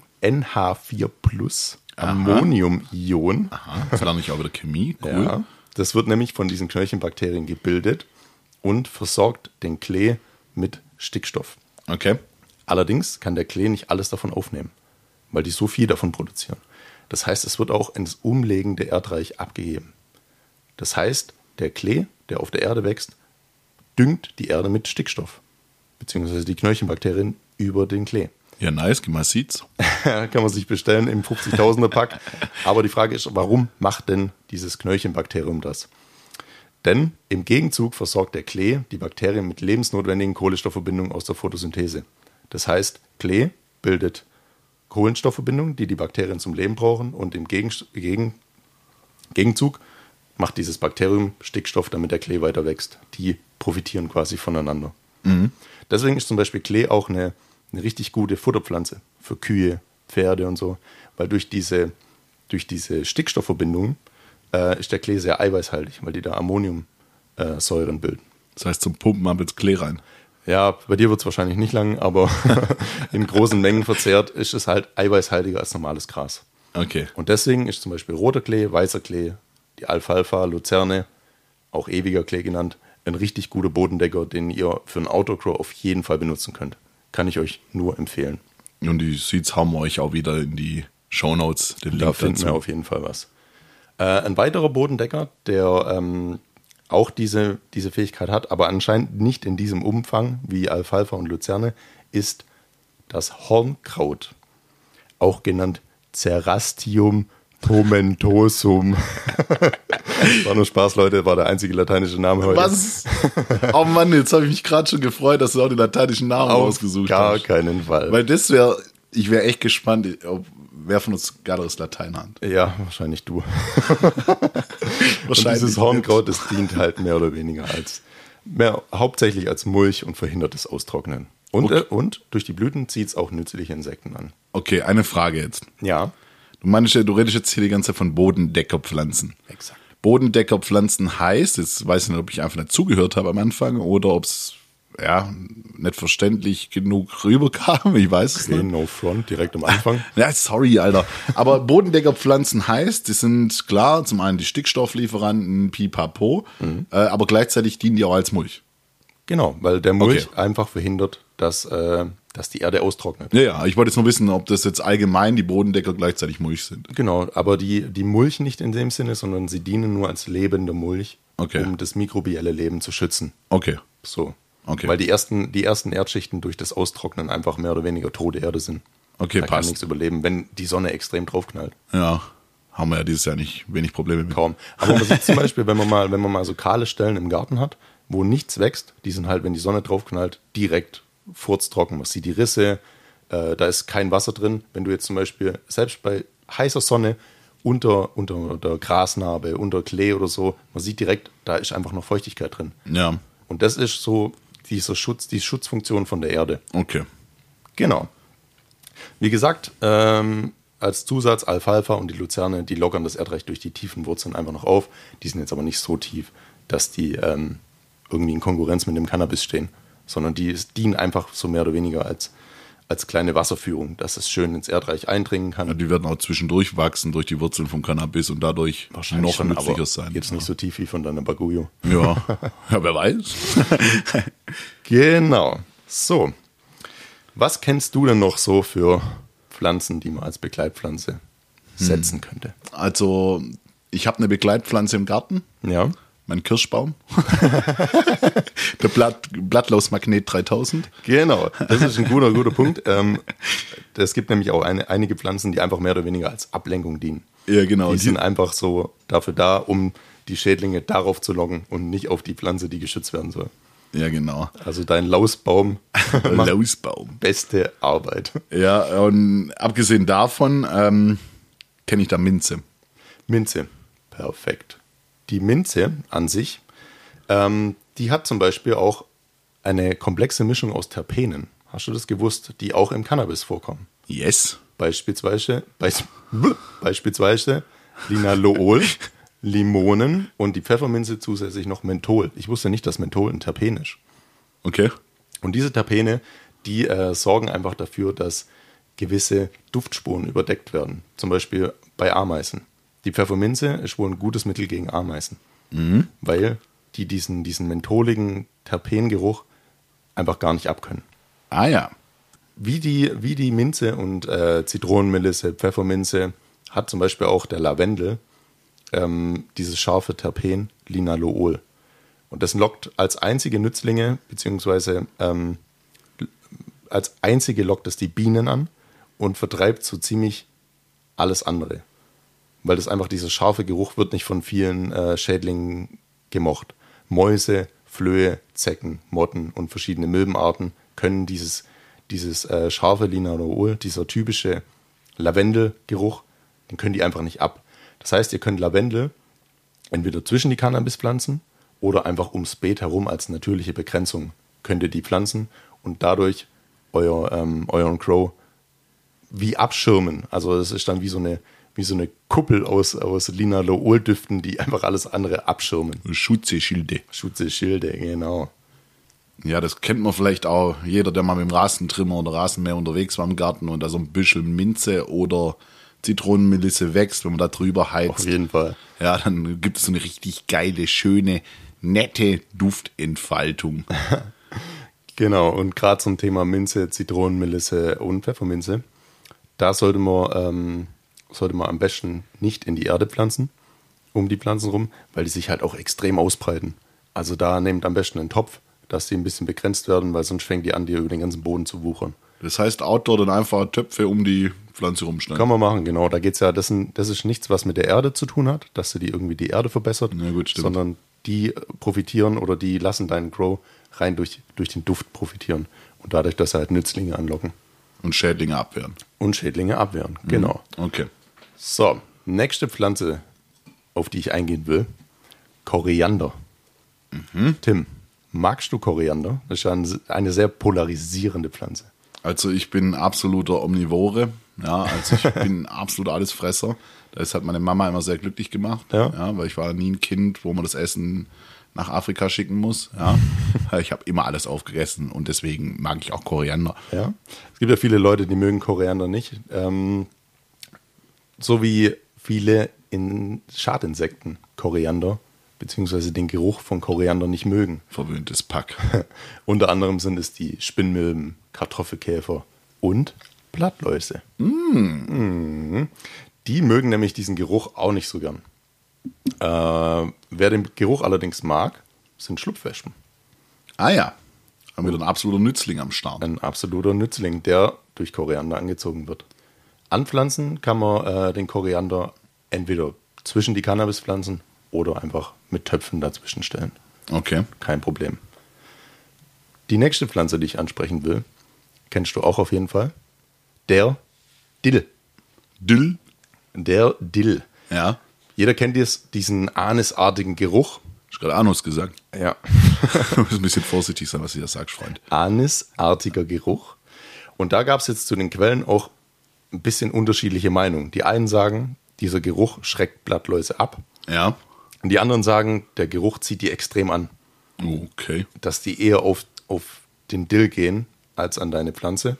B: NH4+, Ammoniumion.
A: Aha, jetzt lerne ich auch wieder Chemie. Cool.
B: Ja, das wird nämlich von diesen Knöllchenbakterien gebildet und versorgt den Klee mit Stickstoff.
A: Okay.
B: Allerdings kann der Klee nicht alles davon aufnehmen, weil die so viel davon produzieren. Das heißt, es wird auch ins umliegende Erdreich abgegeben. Das heißt, der Klee, der auf der Erde wächst, düngt die Erde mit Stickstoff, beziehungsweise die Knöllchenbakterien über den Klee.
A: Ja, nice, gib mal Seeds.
B: Kann man sich bestellen im 50.000er Pack. Aber die Frage ist, warum macht denn dieses Knöllchenbakterium das? Denn im Gegenzug versorgt der Klee die Bakterien mit lebensnotwendigen Kohlenstoffverbindungen aus der Photosynthese. Das heißt, Klee bildet Kohlenstoffverbindungen, die die Bakterien zum Leben brauchen, und im Gegenzug macht dieses Bakterium Stickstoff, damit der Klee weiter wächst. Die profitieren quasi voneinander. Deswegen ist zum Beispiel Klee auch eine richtig gute Futterpflanze für Kühe, Pferde und so, weil durch diese Stickstoffverbindungen ist der Klee sehr eiweißhaltig, weil die da Ammoniumsäuren bilden.
A: Das heißt, zum Pumpen haben wir jetzt Klee rein.
B: Ja, bei dir wird es wahrscheinlich nicht lang, aber in großen Mengen verzehrt ist es halt eiweißhaltiger als normales Gras.
A: Okay.
B: Und deswegen ist zum Beispiel roter Klee, weißer Klee, die Alfalfa, Luzerne, auch ewiger Klee genannt, ein richtig guter Bodendecker, den ihr für einen Outdoor-Grow auf jeden Fall benutzen könnt. Kann ich euch nur empfehlen.
A: Und die Seeds hauen wir euch auch wieder in die Shownotes. Den
B: Da
A: Link
B: finden
A: dazu.
B: wir auf jeden Fall was. Ein weiterer Bodendecker, der auch diese Fähigkeit hat, aber anscheinend nicht in diesem Umfang wie Alfalfa und Luzerne, ist das Hornkraut. Auch genannt Cerastium tomentosum. War nur Spaß, Leute, war der einzige lateinische Name heute.
A: Was? Oh Mann, jetzt habe ich mich gerade schon gefreut, dass du auch den lateinischen Namen ausgesucht
B: gar
A: hast.
B: keinen Fall.
A: Weil ich wäre echt gespannt, wer von uns geileres Latein hat.
B: Ja, wahrscheinlich du.
A: Wahrscheinlich.
B: Und dieses Hornkraut, das dient halt mehr oder weniger hauptsächlich als Mulch und verhindert das Austrocknen. Und durch die Blüten zieht es auch nützliche Insekten an.
A: Okay, eine Frage jetzt.
B: Ja.
A: Du redest jetzt hier die ganze Zeit von Bodendeckerpflanzen.
B: Exakt.
A: Bodendeckerpflanzen heißt, jetzt weiß ich nicht, ob ich einfach nicht zugehört habe am Anfang oder ob es nicht verständlich genug rüberkam. Ich weiß es
B: Okay,
A: nicht.
B: no front, direkt am Anfang.
A: Ja, sorry, Alter. Aber Bodendeckerpflanzen heißt, die sind klar, zum einen die Stickstofflieferanten, pipapo, aber gleichzeitig dienen die auch als Mulch.
B: Genau, weil der Mulch einfach verhindert, dass die Erde austrocknet.
A: Ja, ich wollte jetzt nur wissen, ob das jetzt allgemein die Bodendecker gleichzeitig Mulch sind.
B: Genau, aber die Mulch nicht in dem Sinne, sondern sie dienen nur als lebende Mulch, um das mikrobielle Leben zu schützen.
A: Okay.
B: So.
A: Okay.
B: Weil die ersten Erdschichten durch das Austrocknen einfach mehr oder weniger tote Erde sind.
A: Okay,
B: da kann
A: passt.
B: nichts überleben, wenn die Sonne extrem draufknallt.
A: Ja, haben wir ja dieses Jahr nicht wenig Probleme mit.
B: Kaum. Aber man sieht zum Beispiel, wenn man mal so kahle Stellen im Garten hat, wo nichts wächst, die sind halt, wenn die Sonne draufknallt, direkt furztrocken. Man sieht die Risse, da ist kein Wasser drin. Wenn du jetzt zum Beispiel selbst bei heißer Sonne unter der Grasnarbe, unter Klee oder so, man sieht direkt, da ist einfach noch Feuchtigkeit drin.
A: Ja.
B: Und das ist so die Schutzfunktion von der Erde.
A: Okay.
B: Genau. Wie gesagt, als Zusatz Alfalfa und die Luzerne, die lockern das Erdreich durch die tiefen Wurzeln einfach noch auf. Die sind jetzt aber nicht so tief, dass die irgendwie in Konkurrenz mit dem Cannabis stehen, sondern die dienen einfach so mehr oder weniger als kleine Wasserführung, dass es schön ins Erdreich eindringen kann.
A: Ja, die werden auch zwischendurch wachsen durch die Wurzeln vom Cannabis und dadurch
B: Wahrscheinlich
A: noch
B: schon,
A: nützlicher
B: aber
A: sein.
B: jetzt nicht so tief wie von deiner Baguyo.
A: Ja, ja, wer weiß.
B: Genau. So. Was kennst du denn noch so für Pflanzen, die man als Begleitpflanze setzen könnte?
A: Also, ich habe eine Begleitpflanze im Garten,
B: Ja.
A: mein Kirschbaum. Der Blattlausmagnet 3000.
B: Genau, das ist ein guter Punkt. Es gibt nämlich auch einige Pflanzen, die einfach mehr oder weniger als Ablenkung dienen.
A: Ja, genau.
B: Die sind einfach so dafür da, um die Schädlinge darauf zu locken und nicht auf die Pflanze, die geschützt werden soll.
A: Ja, genau.
B: Also dein Lausbaum macht
A: Lausbaum.
B: beste Arbeit.
A: Ja, und abgesehen davon kenne ich da Minze.
B: Minze, perfekt. Die Minze an sich, die hat zum Beispiel auch eine komplexe Mischung aus Terpenen. Hast du das gewusst? Die auch im Cannabis vorkommen.
A: Yes.
B: Beispielsweise Linalool, Limonen und die Pfefferminze zusätzlich noch Menthol. Ich wusste nicht, dass Menthol ein Terpen ist.
A: Okay.
B: Und diese Terpene, die sorgen einfach dafür, dass gewisse Duftspuren überdeckt werden. Zum Beispiel bei Ameisen. Die Pfefferminze ist wohl ein gutes Mittel gegen Ameisen. Weil die diesen mentholigen Terpengeruch einfach gar nicht abkönnen.
A: Ah ja.
B: Wie die Minze und Zitronenmelisse, Pfefferminze, hat zum Beispiel auch der Lavendel dieses scharfe Terpen Linalool. Und das lockt als einzige Nützlinge, beziehungsweise als einzige lockt es die Bienen an und vertreibt so ziemlich alles andere. Weil das einfach, dieser scharfe Geruch wird nicht von vielen Schädlingen gemocht. Mäuse, Flöhe, Zecken, Motten und verschiedene Milbenarten können dieses scharfe Linalool, dieser typische Lavendelgeruch, den können die einfach nicht ab. Das heißt, ihr könnt Lavendel entweder zwischen die Cannabispflanzen oder einfach ums Beet herum als natürliche Begrenzung könnt ihr die pflanzen und dadurch euren Grow wie abschirmen. Also es ist dann wie so eine Kuppel aus Linalool-Düften, die einfach alles andere abschirmen.
A: Schutzschilde.
B: Schutzschilde, genau.
A: Ja, das kennt man vielleicht auch. Jeder, der mal mit dem Rasentrimmer oder Rasenmäher unterwegs war im Garten und da so ein bisschen Minze oder Zitronenmelisse wächst, wenn man da drüber heizt.
B: Auf jeden Fall.
A: Ja, dann gibt es so eine richtig geile, schöne, nette Duftentfaltung.
B: Genau, und gerade zum Thema Minze, Zitronenmelisse und Pfefferminze, da sollte man am besten nicht in die Erde pflanzen, um die Pflanzen rum, weil die sich halt auch extrem ausbreiten. Also da nehmt am besten einen Topf, dass die ein bisschen begrenzt werden, weil sonst fängt die an, dir über den ganzen Boden zu wuchern.
A: Das heißt, Outdoor dann einfach Töpfe um die Pflanze rumschneiden.
B: Kann man machen, genau. Da geht's ja, das ist nichts, was mit der Erde zu tun hat, dass sie die irgendwie die Erde verbessert,
A: Ja, gut, stimmt.
B: sondern die profitieren oder die lassen deinen Grow rein durch den Duft profitieren und dadurch, dass sie halt Nützlinge anlocken.
A: Und Schädlinge abwehren.
B: Und Schädlinge abwehren, genau.
A: Okay.
B: So, nächste Pflanze, auf die ich eingehen will, Koriander. Tim, magst du Koriander? Das ist ja eine sehr polarisierende Pflanze.
A: Also ich bin absoluter Omnivore. Ja, also ich bin absoluter Allesfresser. Das hat meine Mama immer sehr glücklich gemacht.
B: Ja.
A: Weil ich war nie ein Kind, wo man das Essen nach Afrika schicken muss. Ja. Ich habe immer alles aufgegessen und deswegen mag ich auch Koriander.
B: Ja. Es gibt ja viele Leute, die mögen Koriander nicht. So wie viele Schadinsekten Koriander beziehungsweise den Geruch von Koriander nicht mögen.
A: Verwöhntes Pack.
B: Unter anderem sind es die Spinnmilben, Kartoffelkäfer und Blattläuse. Die mögen nämlich diesen Geruch auch nicht so gern. Wer den Geruch allerdings mag, sind Schlupfwespen.
A: Ah ja, haben wir dann ein absoluter Nützling am Start.
B: Ein absoluter Nützling, der durch Koriander angezogen wird. Anpflanzen kann man den Koriander entweder zwischen die Cannabispflanzen oder einfach mit Töpfen dazwischen stellen.
A: Okay.
B: Kein Problem. Die nächste Pflanze, die ich ansprechen will, kennst du auch auf jeden Fall. Der Dill.
A: Dill?
B: Der Dill.
A: Ja.
B: Jeder kennt diesen anisartigen Geruch.
A: Ich habe gerade Anus gesagt.
B: Ja.
A: Du musst ein bisschen vorsichtig sein, was du da sagst, Freund.
B: Anisartiger Geruch. Und da gab es jetzt zu den Quellen auch ein bisschen unterschiedliche Meinungen. Die einen sagen, dieser Geruch schreckt Blattläuse ab.
A: Ja.
B: Und die anderen sagen, der Geruch zieht die extrem an.
A: Okay.
B: Dass die eher auf den Dill gehen als an deine Pflanze.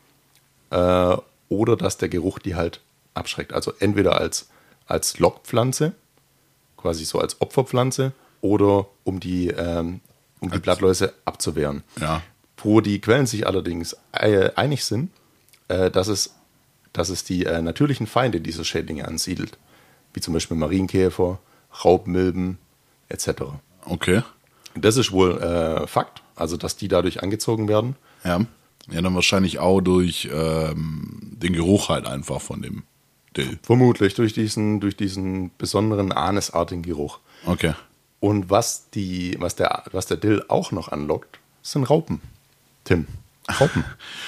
B: Oder dass der Geruch die halt abschreckt. Also entweder als Lockpflanze, quasi so als Opferpflanze, oder um die Blattläuse abzuwehren.
A: Ja.
B: Wo die Quellen sich allerdings einig sind, dass es die natürlichen Feinde dieser Schädlinge ansiedelt. Wie zum Beispiel Marienkäfer, Raubmilben etc.
A: Okay.
B: Das ist wohl Fakt, also dass die dadurch angezogen werden.
A: Ja. Ja, dann wahrscheinlich auch durch den Geruch halt einfach von dem Dill.
B: Vermutlich durch diesen besonderen anisartigen Geruch.
A: Okay.
B: Und was der Dill auch noch anlockt, sind Raupen. Tim, Raupen.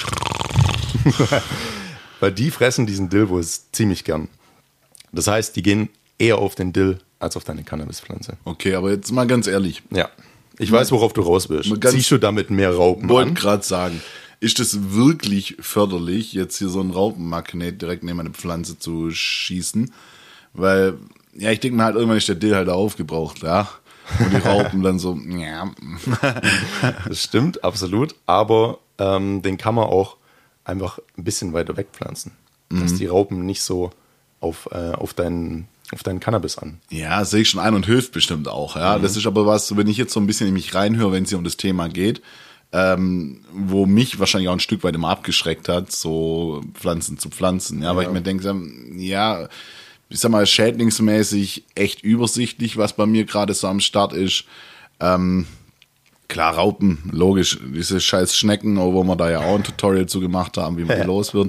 B: Weil die fressen diesen Dill wohl ziemlich gern. Das heißt, die gehen eher auf den Dill als auf deine Cannabispflanze.
A: Okay, aber jetzt mal ganz ehrlich.
B: Ja. Ich weiß, worauf du raus willst. Siehst du damit mehr Raupen
A: Ich wollte
B: an?
A: gerade sagen, ist das wirklich förderlich, jetzt hier so ein Raupenmagnet direkt neben eine Pflanze zu schießen? Weil, ja, ich denke mir halt, irgendwann ist der Dill halt aufgebraucht, ja. Und die Raupen dann so, ja.
B: Das stimmt, absolut. Aber den kann man auch einfach ein bisschen weiter wegpflanzen. Dass die Raupen nicht so auf deinen Cannabis an.
A: Ja, sehe ich schon ein und hilft bestimmt auch, ja. Das ist aber was, wenn ich jetzt so ein bisschen in mich reinhöre, wenn es hier um das Thema geht, wo mich wahrscheinlich auch ein Stück weit immer abgeschreckt hat, so Pflanzen zu pflanzen, ja, weil ich mir denke, ja, ich sag mal, schädlingsmäßig echt übersichtlich, was bei mir gerade so am Start ist. Klar, Raupen, logisch, diese scheiß Schnecken, wo wir da ja auch ein Tutorial zu gemacht haben, wie man die los wird.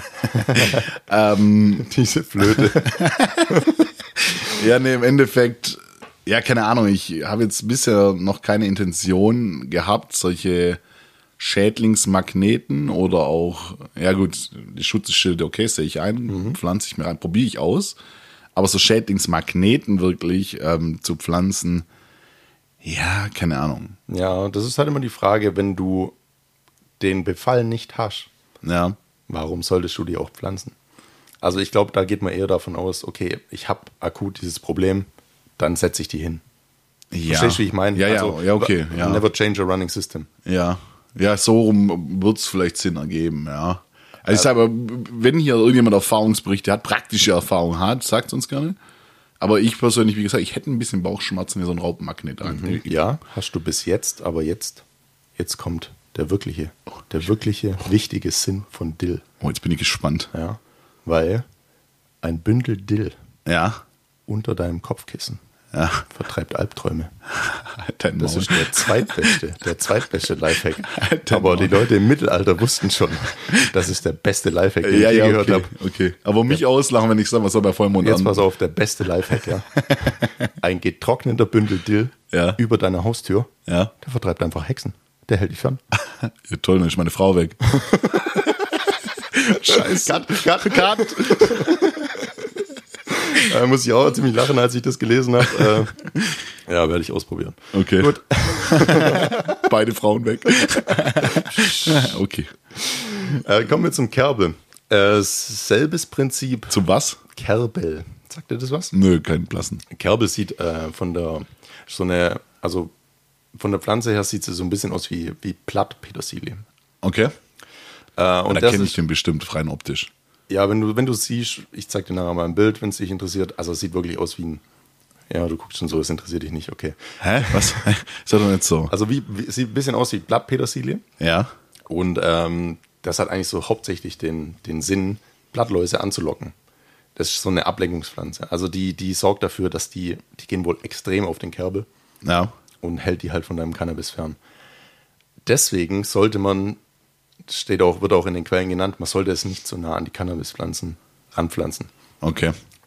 B: Diese Flöte.
A: Ja, nee, im Endeffekt, ja, keine Ahnung, ich habe jetzt bisher noch keine Intention gehabt, solche Schädlingsmagneten oder auch, ja gut, die Schutzschilde, okay, sehe ich ein, pflanze ich mir rein, probiere ich aus, aber so Schädlingsmagneten wirklich zu pflanzen, ja, keine Ahnung.
B: Ja, das ist halt immer die Frage, wenn du den Befall nicht hast,
A: Ja,
B: warum solltest du die auch pflanzen? Also ich glaube, da geht man eher davon aus, okay, ich habe akut dieses Problem, dann setze ich die hin.
A: ja.
B: Verstehst du, wie ich meine?
A: Ja,
B: Also,
A: ja, okay. Ja.
B: Never change a running system.
A: Ja, so rum wird es vielleicht Sinn ergeben, ja. Also ich sage aber, wenn hier irgendjemand Erfahrungsberichte hat, praktische Erfahrung hat, sagt es uns gerne. Aber ich persönlich, wie gesagt, ich hätte ein bisschen Bauchschmerzen, mir so einen Raupenmagnet an.
B: Ja, hast du bis jetzt, aber jetzt kommt der wirkliche wichtige Sinn von Dill.
A: Oh, jetzt bin ich gespannt.
B: Ja, weil ein Bündel Dill
A: Ja,
B: unter deinem Kopfkissen
A: ja.
B: vertreibt Albträume.
A: Dein
B: Das
A: Maul.
B: ist der zweitbeste Lifehack.
A: Alter
B: Aber die
A: Maul.
B: Leute im Mittelalter wussten schon, das ist der beste Lifehack, den
A: Ja,
B: ich je
A: ja,
B: gehört
A: okay,
B: habe.
A: okay. Aber mich auslachen, wenn ich sage, was soll bei Vollmond
B: Jetzt
A: an?
B: pass auf, der beste Lifehack, ja. Ein getrockneter Bündel Dill
A: Ja.
B: über deiner Haustür,
A: Ja.
B: der vertreibt einfach Hexen. Der hält dich fern.
A: Ja, toll, dann ist meine Frau weg. Scheiße.
B: Cut. Muss ich auch ziemlich lachen, als ich das gelesen habe. Ja, werde ich ausprobieren.
A: Okay.
B: Gut.
A: Beide Frauen weg. Okay.
B: Kommen wir zum Kerbel. Selbes Prinzip.
A: Zum was?
B: Kerbel. Sagt dir das was?
A: Nö, kein Blassen.
B: Kerbel sieht von der Pflanze her sieht sie so ein bisschen aus wie Blattpetersilie.
A: Okay.
B: Und
A: Da
B: das
A: kenne
B: ist,
A: ich den bestimmt rein optisch.
B: ja, wenn du siehst, ich zeig dir nachher mal ein Bild, wenn es dich interessiert. Also es sieht wirklich aus wie ein, ja, du guckst schon so, es interessiert dich nicht, okay.
A: Hä? Was? Ist doch nicht so.
B: Also es sieht ein bisschen aus wie Blattpetersilie.
A: Ja.
B: Und das hat eigentlich so hauptsächlich den Sinn, Blattläuse anzulocken. Das ist so eine Ablenkungspflanze. Also die sorgt dafür, dass die gehen wohl extrem auf den Kerbel
A: Ja.
B: und hält die halt von deinem Cannabis fern. Deswegen sollte man, wird auch in den Quellen genannt, man sollte es nicht so nah an die Cannabispflanzen ranpflanzen.
A: Okay.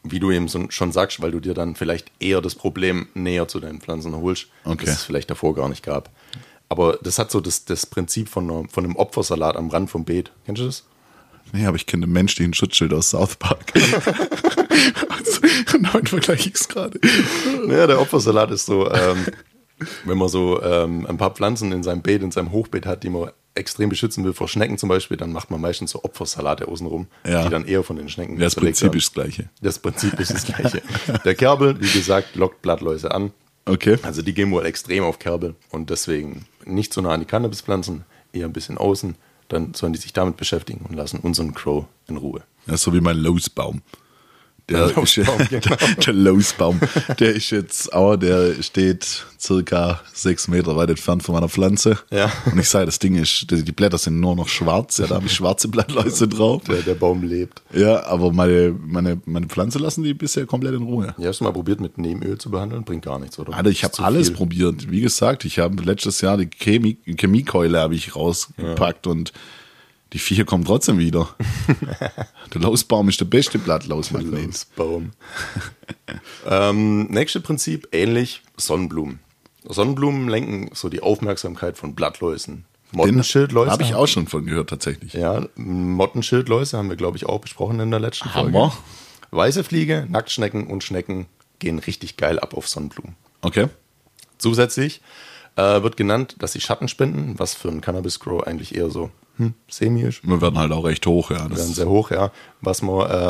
B: wie du eben schon sagst, weil du dir dann vielleicht eher das Problem näher zu deinen Pflanzen holst, das es vielleicht davor gar nicht gab. Aber das hat so das Prinzip von einem Opfersalat am Rand vom Beet. Kennst du das?
A: Nee, aber ich kenne den menschlichen Schutzschild aus South Park. Also, damit vergleiche ich es gerade.
B: Naja, der Opfersalat ist so, wenn man so ein paar Pflanzen in seinem Beet, in seinem Hochbeet hat, die man extrem beschützen will vor Schnecken zum Beispiel, dann macht man meistens so Opfersalate außenrum, die dann eher von den Schnecken
A: Das Prinzip ist das Gleiche.
B: Das Prinzip ist das Gleiche. Der Kerbel, wie gesagt, lockt Blattläuse an.
A: Okay.
B: Also die gehen wohl extrem auf Kerbel und deswegen nicht so nah an die Cannabispflanzen, eher ein bisschen außen. Dann sollen die sich damit beschäftigen und lassen unseren Crow in Ruhe.
A: Ja, so wie mein Lowsbaum. Der
B: Genau.
A: Lowsbaum, der ist jetzt, der steht circa 6 Meter weit entfernt von meiner Pflanze.
B: Ja.
A: Und ich sage, das Ding ist, die Blätter sind nur noch schwarz, ja, da habe ich schwarze Blattläuse drauf.
B: Der Baum lebt.
A: Ja, aber meine Pflanze lassen die bisher komplett in Ruhe.
B: Ja, hast du mal probiert, mit Neemöl zu behandeln? Bringt gar nichts, oder?
A: Alter, ich habe alles probiert. Wie gesagt, ich habe letztes Jahr die Chemiekeule habe ich rausgepackt und die Viecher kommen trotzdem wieder. Der Lausbaum ist der beste Blattlausmagnet.
B: Lausbaum. Nächste Prinzip, ähnlich, Sonnenblumen. Sonnenblumen lenken so die Aufmerksamkeit von Blattläusen. Mottenschildläuse.
A: Habe ich auch schon von gehört, tatsächlich.
B: Ja, Mottenschildläuse haben wir, glaube ich, auch besprochen in der letzten Folge.
A: Hammer.
B: Weiße Fliege, Nacktschnecken und Schnecken gehen richtig geil ab auf Sonnenblumen.
A: Okay.
B: Zusätzlich wird genannt, dass sie Schatten spenden, was für einen Cannabis-Grow eigentlich eher so semi ist.
A: Wir werden halt auch recht hoch, ja.
B: Wir werden sehr hoch, ja. Was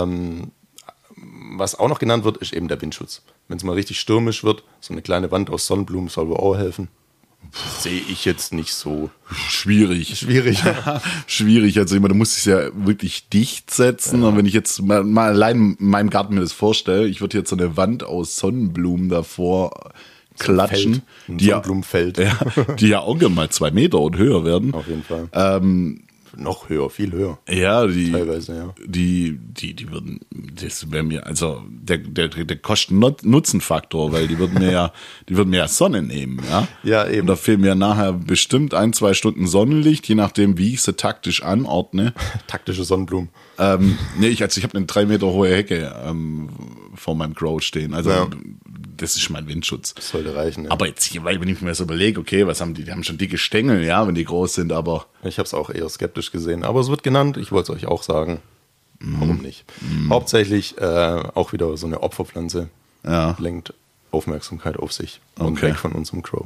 B: auch noch genannt wird, ist eben der Windschutz. Wenn es mal richtig stürmisch wird, so eine kleine Wand aus Sonnenblumen soll wohl auch helfen. Sehe ich jetzt nicht so
A: schwierig. Schwierig. Also ich meine, du musst es ja wirklich dicht setzen. Ja. Und wenn ich jetzt mal allein in meinem Garten mir das vorstelle, ich würde jetzt so eine Wand aus Sonnenblumen davor klatschen.
B: Ein Sonnenblumenfeld.
A: Die ja auch gerne mal 2 Meter und höher werden.
B: Auf jeden Fall. Noch höher, viel höher.
A: Ja,
B: teilweise, ja.
A: Die würden, das wäre mir, also der Kosten-Nutzen-Faktor, weil die würden mir ja Sonne nehmen, ja.
B: Ja, eben.
A: Und da fehlen mir nachher bestimmt 1-2 Stunden Sonnenlicht, je nachdem, wie ich sie taktisch anordne.
B: Taktische Sonnenblumen.
A: Nee, ich habe eine 3 Meter hohe Hecke vor meinem Grow stehen. Also das ist mein Windschutz.
B: Das sollte reichen. Ja.
A: Aber jetzt hier, weil wenn ich mir so überlege, okay, was haben die? Die haben schon dicke Stängel, ja, wenn die groß sind, aber.
B: Ich habe es auch eher skeptisch gesehen. Aber es wird genannt, ich wollte es euch auch sagen. Warum nicht? Hauptsächlich auch wieder so eine Opferpflanze.
A: Ja.
B: Lenkt Aufmerksamkeit auf sich und weg von unserem Crow.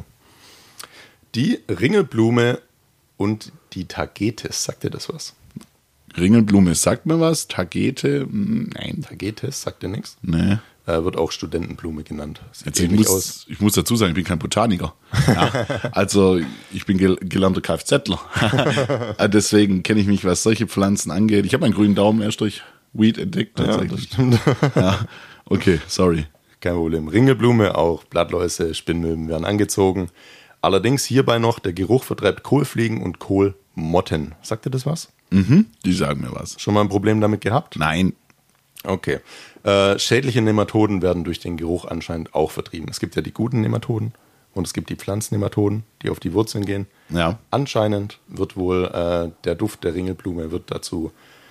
B: Die Ringelblume und die Tagetes. Sagt dir das was?
A: Ringelblume sagt mir was, Tagete, nein.
B: Tagetes sagt dir nichts?
A: Nee.
B: Wird auch Studentenblume genannt.
A: Jetzt ich muss dazu sagen, ich bin kein Botaniker. Ja, also ich bin gelernter Kfzler. Deswegen kenne ich mich, was solche Pflanzen angeht. Ich habe meinen grünen Daumen erst durch Weed entdeckt. Tatsächlich.
B: Ja, das stimmt.
A: Ja, okay, sorry.
B: Kein Problem. Ringelblume, auch Blattläuse, Spinnmilben werden angezogen. Allerdings hierbei noch, der Geruch vertreibt Kohlfliegen und Kohlmotten. Sagt dir das was?
A: Die sagen mir was.
B: Schon mal ein Problem damit gehabt?
A: Nein.
B: Okay. Schädliche Nematoden werden durch den Geruch anscheinend auch vertrieben. Es gibt ja die guten Nematoden und es gibt die Pflanzennematoden, die auf die Wurzeln gehen.
A: Ja.
B: Anscheinend wird wohl der Duft der Ringelblume wird dazu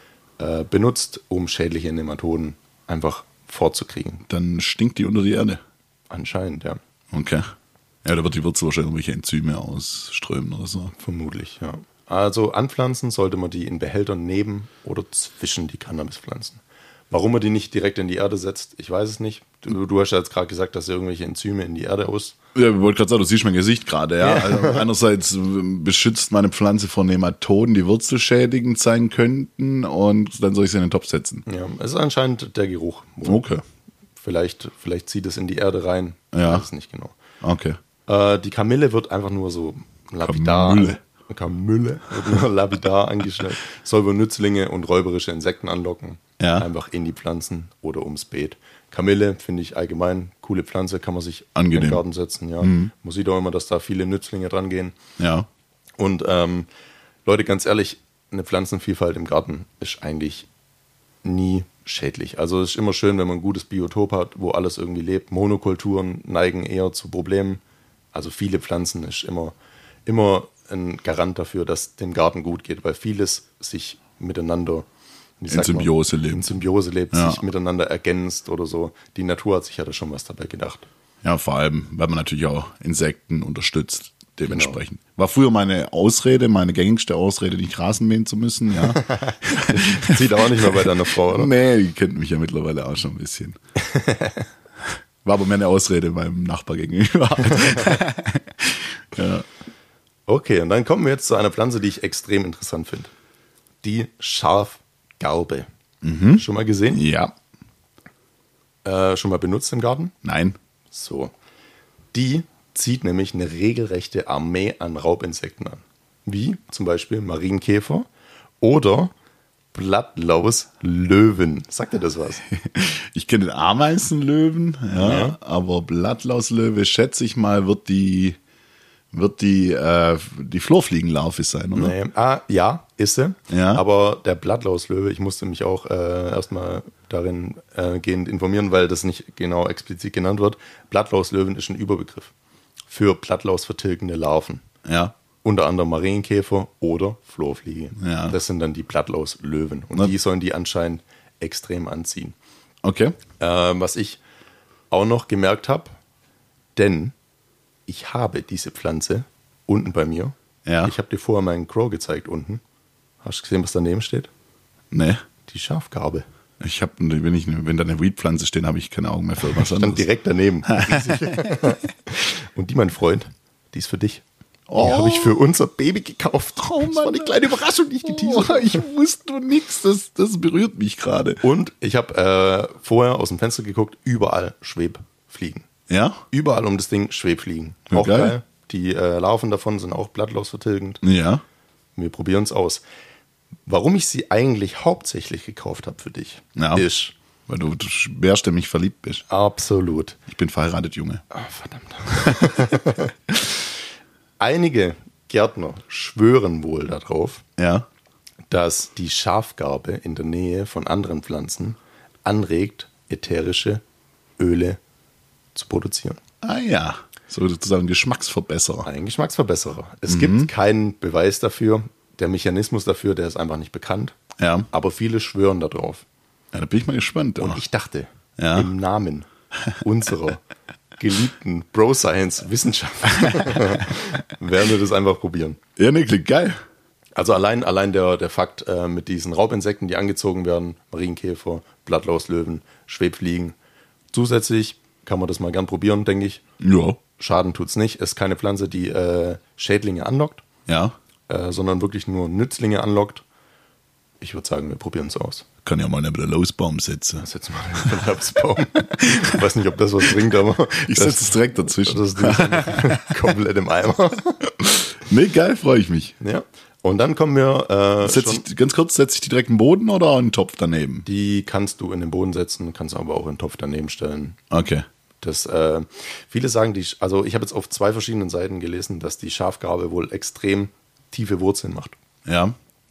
B: benutzt, um schädliche Nematoden einfach vorzukriegen.
A: Dann stinkt die unter die Erde.
B: Anscheinend, ja.
A: Okay. Ja, da wird die Wurzel wahrscheinlich irgendwelche Enzyme ausströmen oder so.
B: Vermutlich, ja. Also anpflanzen sollte man die in Behältern neben oder zwischen die Cannabispflanzen. Warum man die nicht direkt in die Erde setzt, ich weiß es nicht. Du hast ja jetzt gerade gesagt, dass irgendwelche Enzyme in die Erde aus.
A: Ja, ich wollte gerade sagen, du siehst mein Gesicht gerade, ja. Also einerseits beschützt meine Pflanze vor Nematoden, die wurzelschädigend sein könnten, und dann soll ich sie in den Topf setzen.
B: Ja, es ist anscheinend der Geruch.
A: Okay.
B: Vielleicht zieht es in die Erde rein. Ich
A: weiß
B: es nicht genau.
A: Okay.
B: Die Kamille wird einfach nur so lapidar. Kamille wird nur lapidar angeschnallt. Soll wohl Nützlinge und räuberische Insekten anlocken.
A: Ja.
B: Einfach in die Pflanzen oder ums Beet. Kamille finde ich allgemein coole Pflanze, kann man sich
A: angenehm
B: in den Garten setzen. Ja. Man sieht auch immer, dass da viele Nützlinge dran gehen.
A: Ja.
B: Und Leute, ganz ehrlich, eine Pflanzenvielfalt im Garten ist eigentlich nie schädlich. Also es ist immer schön, wenn man ein gutes Biotop hat, wo alles irgendwie lebt. Monokulturen neigen eher zu Problemen. Also viele Pflanzen ist immer ein Garant dafür, dass dem Garten gut geht, weil vieles sich miteinander
A: in Symbiose lebt.
B: In Symbiose lebt, sich miteinander ergänzt oder so. Die Natur hat sich ja da schon was dabei gedacht.
A: Ja, vor allem, weil man natürlich auch Insekten unterstützt, dementsprechend. Genau. War früher meine Ausrede, meine gängigste Ausrede, nicht Rasen mähen zu müssen, ja.
B: Sieht auch nicht mehr bei deiner Frau, oder?
A: Nee, die kennt mich ja mittlerweile auch schon ein bisschen. War aber mehr eine Ausrede meinem Nachbar gegenüber. Ja.
B: Okay, und dann kommen wir jetzt zu einer Pflanze, die ich extrem interessant finde. Die Schafgarbe. Schon mal gesehen?
A: Ja.
B: Schon mal benutzt im Garten?
A: Nein.
B: So. Die zieht nämlich eine regelrechte Armee an Raubinsekten an. Wie zum Beispiel Marienkäfer oder Blattlauslöwen. Sagt dir das was?
A: Ich kenne den Ameisenlöwen, aber Blattlauslöwe, schätze ich mal, wird die Florfliegenlarve sein, oder?
B: Nee. Ja, ist sie.
A: Ja.
B: Aber der Blattlauslöwe, ich musste mich auch erstmal darin gehend informieren, weil das nicht genau explizit genannt wird. Blattlauslöwen ist ein Überbegriff für blattlausvertilgende Larven.
A: Ja.
B: Unter anderem Marienkäfer oder Florfliege.
A: Ja.
B: Das sind dann die Blattlauslöwen. Und die sollen die anscheinend extrem anziehen.
A: Okay.
B: Was ich auch noch gemerkt habe, denn ich habe diese Pflanze unten bei mir.
A: Ja.
B: Ich habe dir vorher meinen Crow gezeigt unten. Hast du gesehen, was daneben steht?
A: Nee.
B: Die Schafgarbe.
A: Wenn da eine Weedpflanze steht, habe ich keine Augen mehr für was anderes.
B: Stand direkt daneben. Und die, mein Freund, die ist für dich. Die habe ich für unser Baby gekauft.
A: Oh, Mann.
B: Das war eine kleine Überraschung, die ich geteasert habe.
A: Ich wusste nur nichts. Das berührt mich gerade.
B: Und ich habe vorher aus dem Fenster geguckt, überall Schwebfliegen.
A: Ja?
B: Überall um das Ding Schwebfliegen.
A: Ja,
B: auch
A: geil.
B: geil. Die Larven davon sind auch blattlausvertilgend.
A: Ja.
B: Wir probieren es aus. Warum ich sie eigentlich hauptsächlich gekauft habe für dich, ist...
A: Weil du schwerstimmig verliebt bist.
B: Absolut.
A: Ich bin verheiratet, Junge.
B: Verdammt. Einige Gärtner schwören wohl darauf,
A: Ja.
B: dass die Schafgarbe in der Nähe von anderen Pflanzen anregt, ätherische Öle zu produzieren.
A: Ah ja. So sozusagen Geschmacksverbesserer.
B: Ein Geschmacksverbesserer. Es gibt keinen Beweis dafür. Der Mechanismus dafür, der ist einfach nicht bekannt.
A: Ja.
B: Aber viele schwören darauf.
A: Ja, da bin ich mal gespannt.
B: Und ich dachte,
A: Ja.
B: im Namen unserer geliebten Bro-Science-Wissenschaft werden wir das einfach probieren.
A: Ja, ne, klingt geil.
B: Also allein der Fakt mit diesen Raubinsekten, die angezogen werden, Marienkäfer, Blattlauslöwen, Schwebfliegen. Zusätzlich kann man das mal gern probieren, denke ich.
A: Ja.
B: Schaden tut's nicht. Ist keine Pflanze, die Schädlinge anlockt,
A: Ja.
B: sondern wirklich nur Nützlinge anlockt. Ich würde sagen, wir probieren es aus.
A: Kann ja mal neben der Losbaum setzen.
B: Das jetzt mal einen Herbstbaum. Ich weiß nicht, ob das was bringt, aber
A: Ich setze es direkt dazwischen.
B: das ist komplett im Eimer.
A: Nee, geil, freue ich mich.
B: Ja. Und dann kommen wir
A: Setze ich die direkt im Boden oder in den Topf daneben?
B: die kannst du in den Boden setzen, kannst aber auch in den Topf daneben stellen.
A: Okay.
B: Das, viele sagen, also ich habe jetzt auf 2 verschiedenen Seiten gelesen, dass die Schafgarbe wohl extrem tiefe Wurzeln macht.
A: Ja.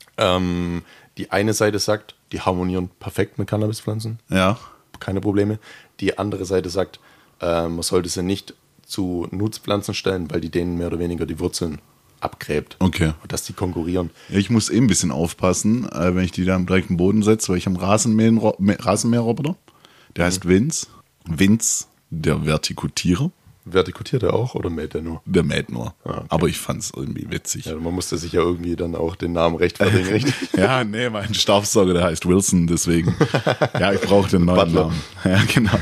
B: Die eine Seite sagt, die harmonieren perfekt mit Cannabispflanzen,
A: Ja.
B: keine Probleme. Die andere Seite sagt, man sollte sie nicht zu Nutzpflanzen stellen, weil die denen mehr oder weniger die Wurzeln abgräbt.
A: Okay.
B: Und dass die konkurrieren.
A: Ja, ich muss ein bisschen aufpassen, wenn ich die da direkt im Boden setze, weil ich habe einen Rasenmäherroboter. Der heißt Vince. Vince, der Vertikutierer.
B: Vertikutiert er auch oder mäht er nur?
A: Der mäht nur.
B: okay.
A: Aber ich fand es irgendwie witzig.
B: Ja, man musste sich ja irgendwie dann auch den Namen rechtfertigen, richtig?
A: Ja, nee, mein Staubsauger, der heißt Wilson, deswegen. Ja, ich brauche den neuen
B: Butler.
A: Namen. Ja, genau.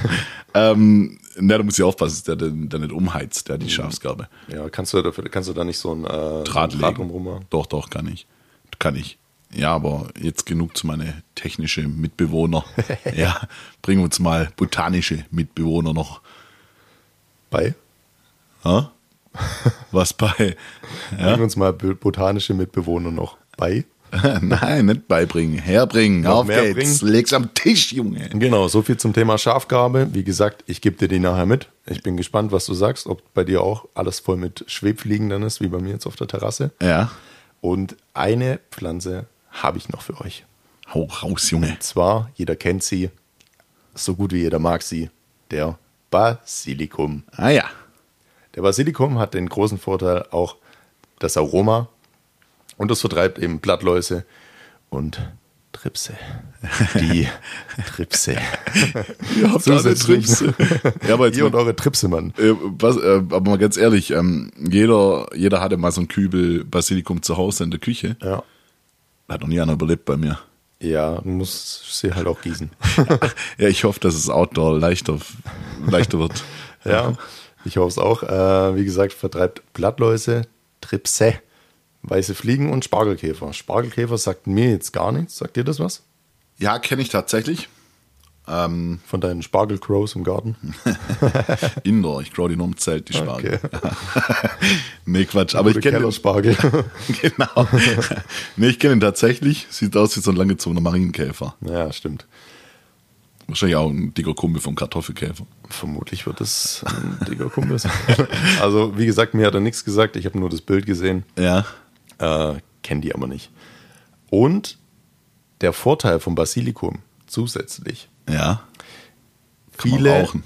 A: Da muss ich aufpassen, dass der nicht umheizt, der die Schafsgarbe.
B: Ja, kannst du da nicht so ein
A: Draht legen.
B: drumherum machen?
A: Doch, kann ich. Kann ich. Ja, aber jetzt genug zu meine technische Mitbewohner. Ja, bringen uns mal botanische Mitbewohner noch.
B: Bei?
A: Ha? Was bei?
B: Bringen uns mal botanische Mitbewohner noch bei.
A: Nein, nicht beibringen, herbringen.
B: Noch
A: Auf
B: mehr
A: geht's.
B: bringen?
A: Leg's am Tisch, Junge.
B: Genau, so viel zum Thema Schafgarbe. Wie gesagt, ich gebe dir die nachher mit. Ich bin gespannt, was du sagst, ob bei dir auch alles voll mit Schwebfliegen dann ist, wie bei mir jetzt auf der Terrasse.
A: Ja.
B: Und eine Pflanze habe ich noch für euch.
A: Hau raus, Junge.
B: Und zwar, jeder kennt sie, so gut wie jeder mag sie, der Basilikum.
A: Ah ja.
B: Der Basilikum hat den großen Vorteil auch das Aroma und das vertreibt eben Blattläuse und Tripse. Die Tripse.
A: Ihr habt alle Tripse. Ja, aber jetzt
B: Ihr und eure Tripse, Mann.
A: aber mal ganz ehrlich, jeder hatte mal so einen Kübel Basilikum zu Hause in der Küche.
B: Ja.
A: Hat noch nie einer überlebt bei mir.
B: Ja, du musst sie halt auch gießen.
A: Ja, ich hoffe, dass es Outdoor leichter wird.
B: Ja, ich hoffe es auch. Wie gesagt, vertreibt Blattläuse, Tripse, weiße Fliegen und Spargelkäfer. Spargelkäfer sagt mir jetzt gar nichts. Sagt dir das was?
A: Ja, kenne ich tatsächlich.
B: Von deinen Spargelcrows im Garten?
A: Indoor, ich grow die nur im Zelt, die Spargel.
B: Okay.
A: Nee, Quatsch. Aber ich kenne den
B: Kellerspargel.
A: Genau. Nee, ich kenne ihn tatsächlich. Sieht aus wie so ein langgezogener Marienkäfer.
B: Ja, stimmt.
A: Wahrscheinlich auch ein dicker Kumpel vom Kartoffelkäfer.
B: Vermutlich wird es ein dicker Kumpel sein. Also, wie gesagt, mir hat er nichts gesagt. Ich habe nur das Bild gesehen.
A: Ja.
B: Kenne die aber nicht. Und der Vorteil vom Basilikum zusätzlich.
A: Ja. Kann man
B: Viele
A: rauchen.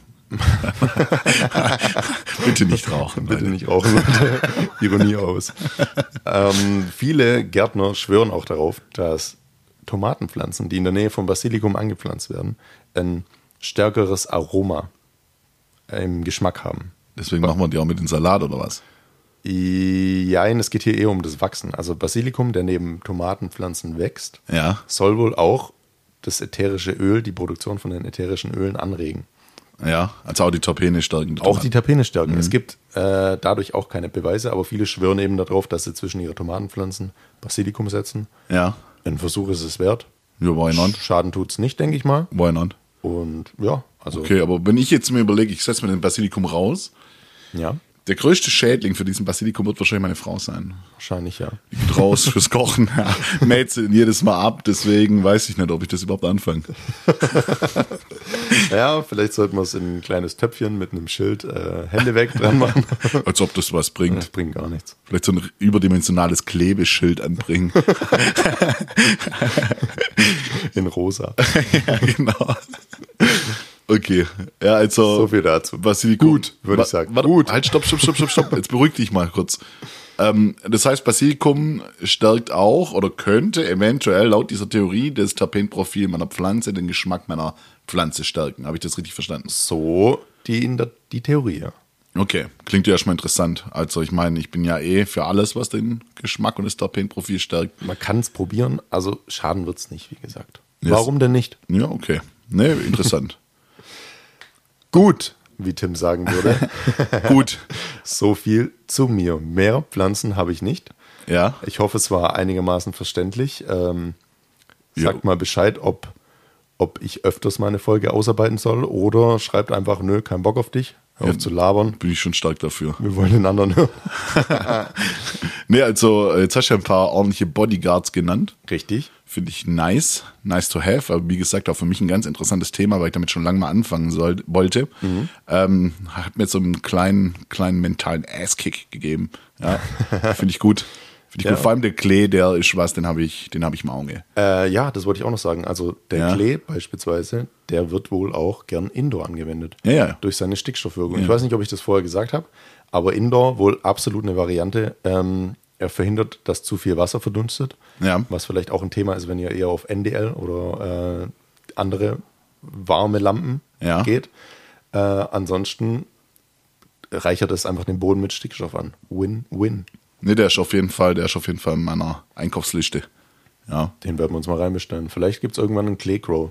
A: Bitte nicht rauchen.
B: Bitte
A: Leute.
B: nicht rauchen, Leute. Ironie aus. Viele Gärtner schwören auch darauf, dass Tomatenpflanzen, die in der Nähe vom Basilikum angepflanzt werden, ein stärkeres Aroma im Geschmack haben.
A: Deswegen machen wir die auch mit in Salat oder was?
B: Ja, es geht hier eher um das Wachsen. Also Basilikum, der neben Tomatenpflanzen wächst,
A: Ja.
B: soll wohl auch das ätherische Öl, die Produktion von den ätherischen Ölen anregen.
A: Ja, also auch die Terpene stärken.
B: Auch die Terpene stärken. Es gibt dadurch auch keine Beweise, aber viele schwören eben darauf, dass sie zwischen ihre Tomatenpflanzen Basilikum setzen.
A: Ja.
B: Ein Versuch ist es wert.
A: Ja, why not?
B: Schaden tut es nicht, denke ich mal.
A: Why not?
B: Und ja, also
A: Okay, aber wenn ich jetzt mir überlege, ich setze mir den Basilikum raus,
B: ja,
A: der größte Schädling für diesen Basilikum wird wahrscheinlich meine Frau sein.
B: wahrscheinlich ja.
A: Die geht raus fürs Kochen, ja, mäht sie jedes Mal ab, deswegen weiß ich nicht, ob ich das überhaupt anfange.
B: Ja, vielleicht sollten wir es in ein kleines Töpfchen mit einem Schild Hände weg dran machen.
A: Als ob das was bringt.
B: Das bringt gar nichts.
A: Vielleicht so ein überdimensionales Klebeschild anbringen.
B: In rosa.
A: Ja, genau. Okay, ja, also
B: So viel dazu.
A: Basilikum.
B: Gut, würde ich sagen.
A: Warte,
B: Gut.
A: Halt, stopp. Jetzt beruhig dich mal kurz. Das heißt, Basilikum stärkt auch oder könnte eventuell laut dieser Theorie das Terpenprofil meiner Pflanze, den Geschmack meiner Pflanze stärken. Habe ich das richtig verstanden?
B: So die Theorie, ja.
A: Okay, klingt ja erstmal interessant. Also ich meine, ich bin ja für alles, was den Geschmack und das Terpenprofil stärkt.
B: Man kann es probieren, also schaden wird es nicht, wie gesagt.
A: Yes.
B: Warum denn nicht?
A: Ja, okay. Nee, interessant.
B: Gut, wie Tim sagen würde.
A: Gut.
B: So viel zu mir. Mehr Pflanzen habe ich nicht.
A: Ja.
B: Ich hoffe, es war einigermaßen verständlich. Sagt mal Bescheid, ob ich öfters mal eine Folge ausarbeiten soll oder schreibt einfach, nö, kein Bock auf dich, hör auf zu labern.
A: Bin ich schon stark dafür.
B: Wir wollen den anderen hören.
A: Nee, also jetzt hast du ja ein paar ordentliche Bodyguards genannt.
B: Richtig.
A: Finde ich nice to have. Aber wie gesagt, auch für mich ein ganz interessantes Thema, weil ich damit schon lange mal anfangen wollte. Hat mir jetzt so einen kleinen mentalen Ass-Kick gegeben. Ja, finde ich gut. Finde ich gut. Vor allem der Klee, der ist was, den habe ich im Auge.
B: Ja, das wollte ich auch noch sagen. Also der
A: Ja.
B: Klee beispielsweise, der wird wohl auch gern Indoor angewendet.
A: Ja.
B: Durch seine Stickstoffwirkung.
A: Ja.
B: Ich weiß nicht, ob ich das vorher gesagt habe, aber Indoor wohl absolut eine Variante. Er verhindert, dass zu viel Wasser verdunstet.
A: Ja.
B: Was vielleicht auch ein Thema ist, wenn ihr eher auf NDL oder andere warme Lampen
A: Ja.
B: geht. Ansonsten reichert es einfach den Boden mit Stickstoff an. Win-win.
A: Nee, der ist auf jeden Fall in meiner Einkaufsliste. Ja.
B: Den werden wir uns mal reinbestellen. Vielleicht gibt es irgendwann einen Clay-Grow.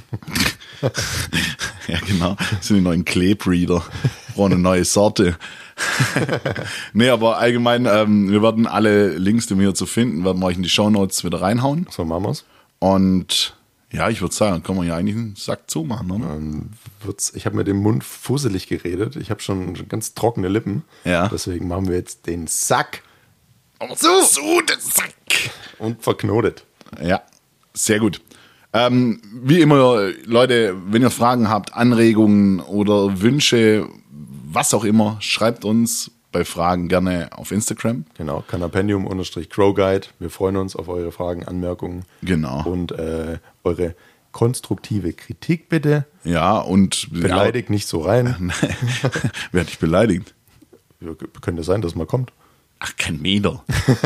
A: Ja, genau. Das sind die neuen Kleebreeder. Brauchen eine neue Sorte. Nee, aber allgemein, wir werden alle Links, die wir hier zu finden, werden wir euch in die Shownotes wieder reinhauen.
B: So machen wir's.
A: Und ja, ich würde sagen, können wir ja eigentlich einen Sack zumachen, oder?
B: Ich habe mir den Mund fusselig geredet. Ich habe schon ganz trockene Lippen.
A: Ja.
B: Deswegen machen wir jetzt den Sack
A: So, den Sack!
B: und verknotet.
A: Ja, sehr gut. Wie immer, Leute, wenn ihr Fragen habt, Anregungen oder Wünsche, was auch immer, schreibt uns bei Fragen gerne auf Instagram.
B: Genau, Canapendium_Growguide. Wir freuen uns auf eure Fragen, Anmerkungen.
A: Genau.
B: Und eure konstruktive Kritik bitte.
A: Ja, und
B: Beleidigt nicht so rein.
A: Wer hat dich beleidigt?
B: Könnte sein, dass mal kommt.
A: Ach, kein Meter.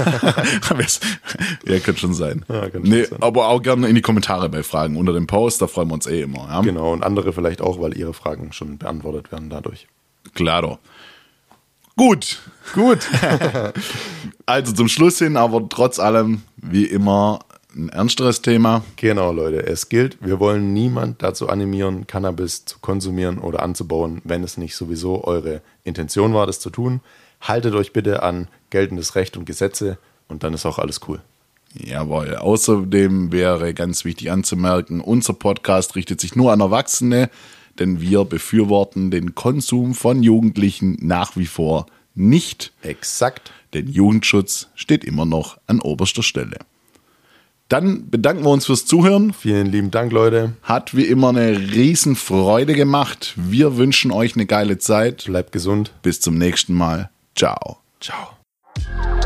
A: Ja, könnte schon sein.
B: Ja, kann schon
A: nee,
B: sein.
A: aber auch gerne in die Kommentare bei Fragen unter dem Post, da freuen wir uns immer. Ja?
B: Genau, und andere vielleicht auch, weil ihre Fragen schon beantwortet werden dadurch.
A: Klaro. Gut. Also zum Schluss hin, aber trotz allem, wie immer, ein ernsteres Thema.
B: Genau, Leute, es gilt, wir wollen niemand dazu animieren, Cannabis zu konsumieren oder anzubauen, wenn es nicht sowieso eure Intention war, das zu tun. Haltet euch bitte an geltendes Recht und Gesetze und dann ist auch alles cool.
A: Jawohl. Außerdem wäre ganz wichtig anzumerken, unser Podcast richtet sich nur an Erwachsene, denn wir befürworten den Konsum von Jugendlichen nach wie vor nicht.
B: Exakt.
A: Denn Jugendschutz steht immer noch an oberster Stelle. Dann bedanken wir uns fürs Zuhören.
B: Vielen lieben Dank, Leute.
A: Hat wie immer eine riesen Freude gemacht. Wir wünschen euch eine geile Zeit.
B: Bleibt gesund.
A: Bis zum nächsten Mal. Ciao.
B: Ciao.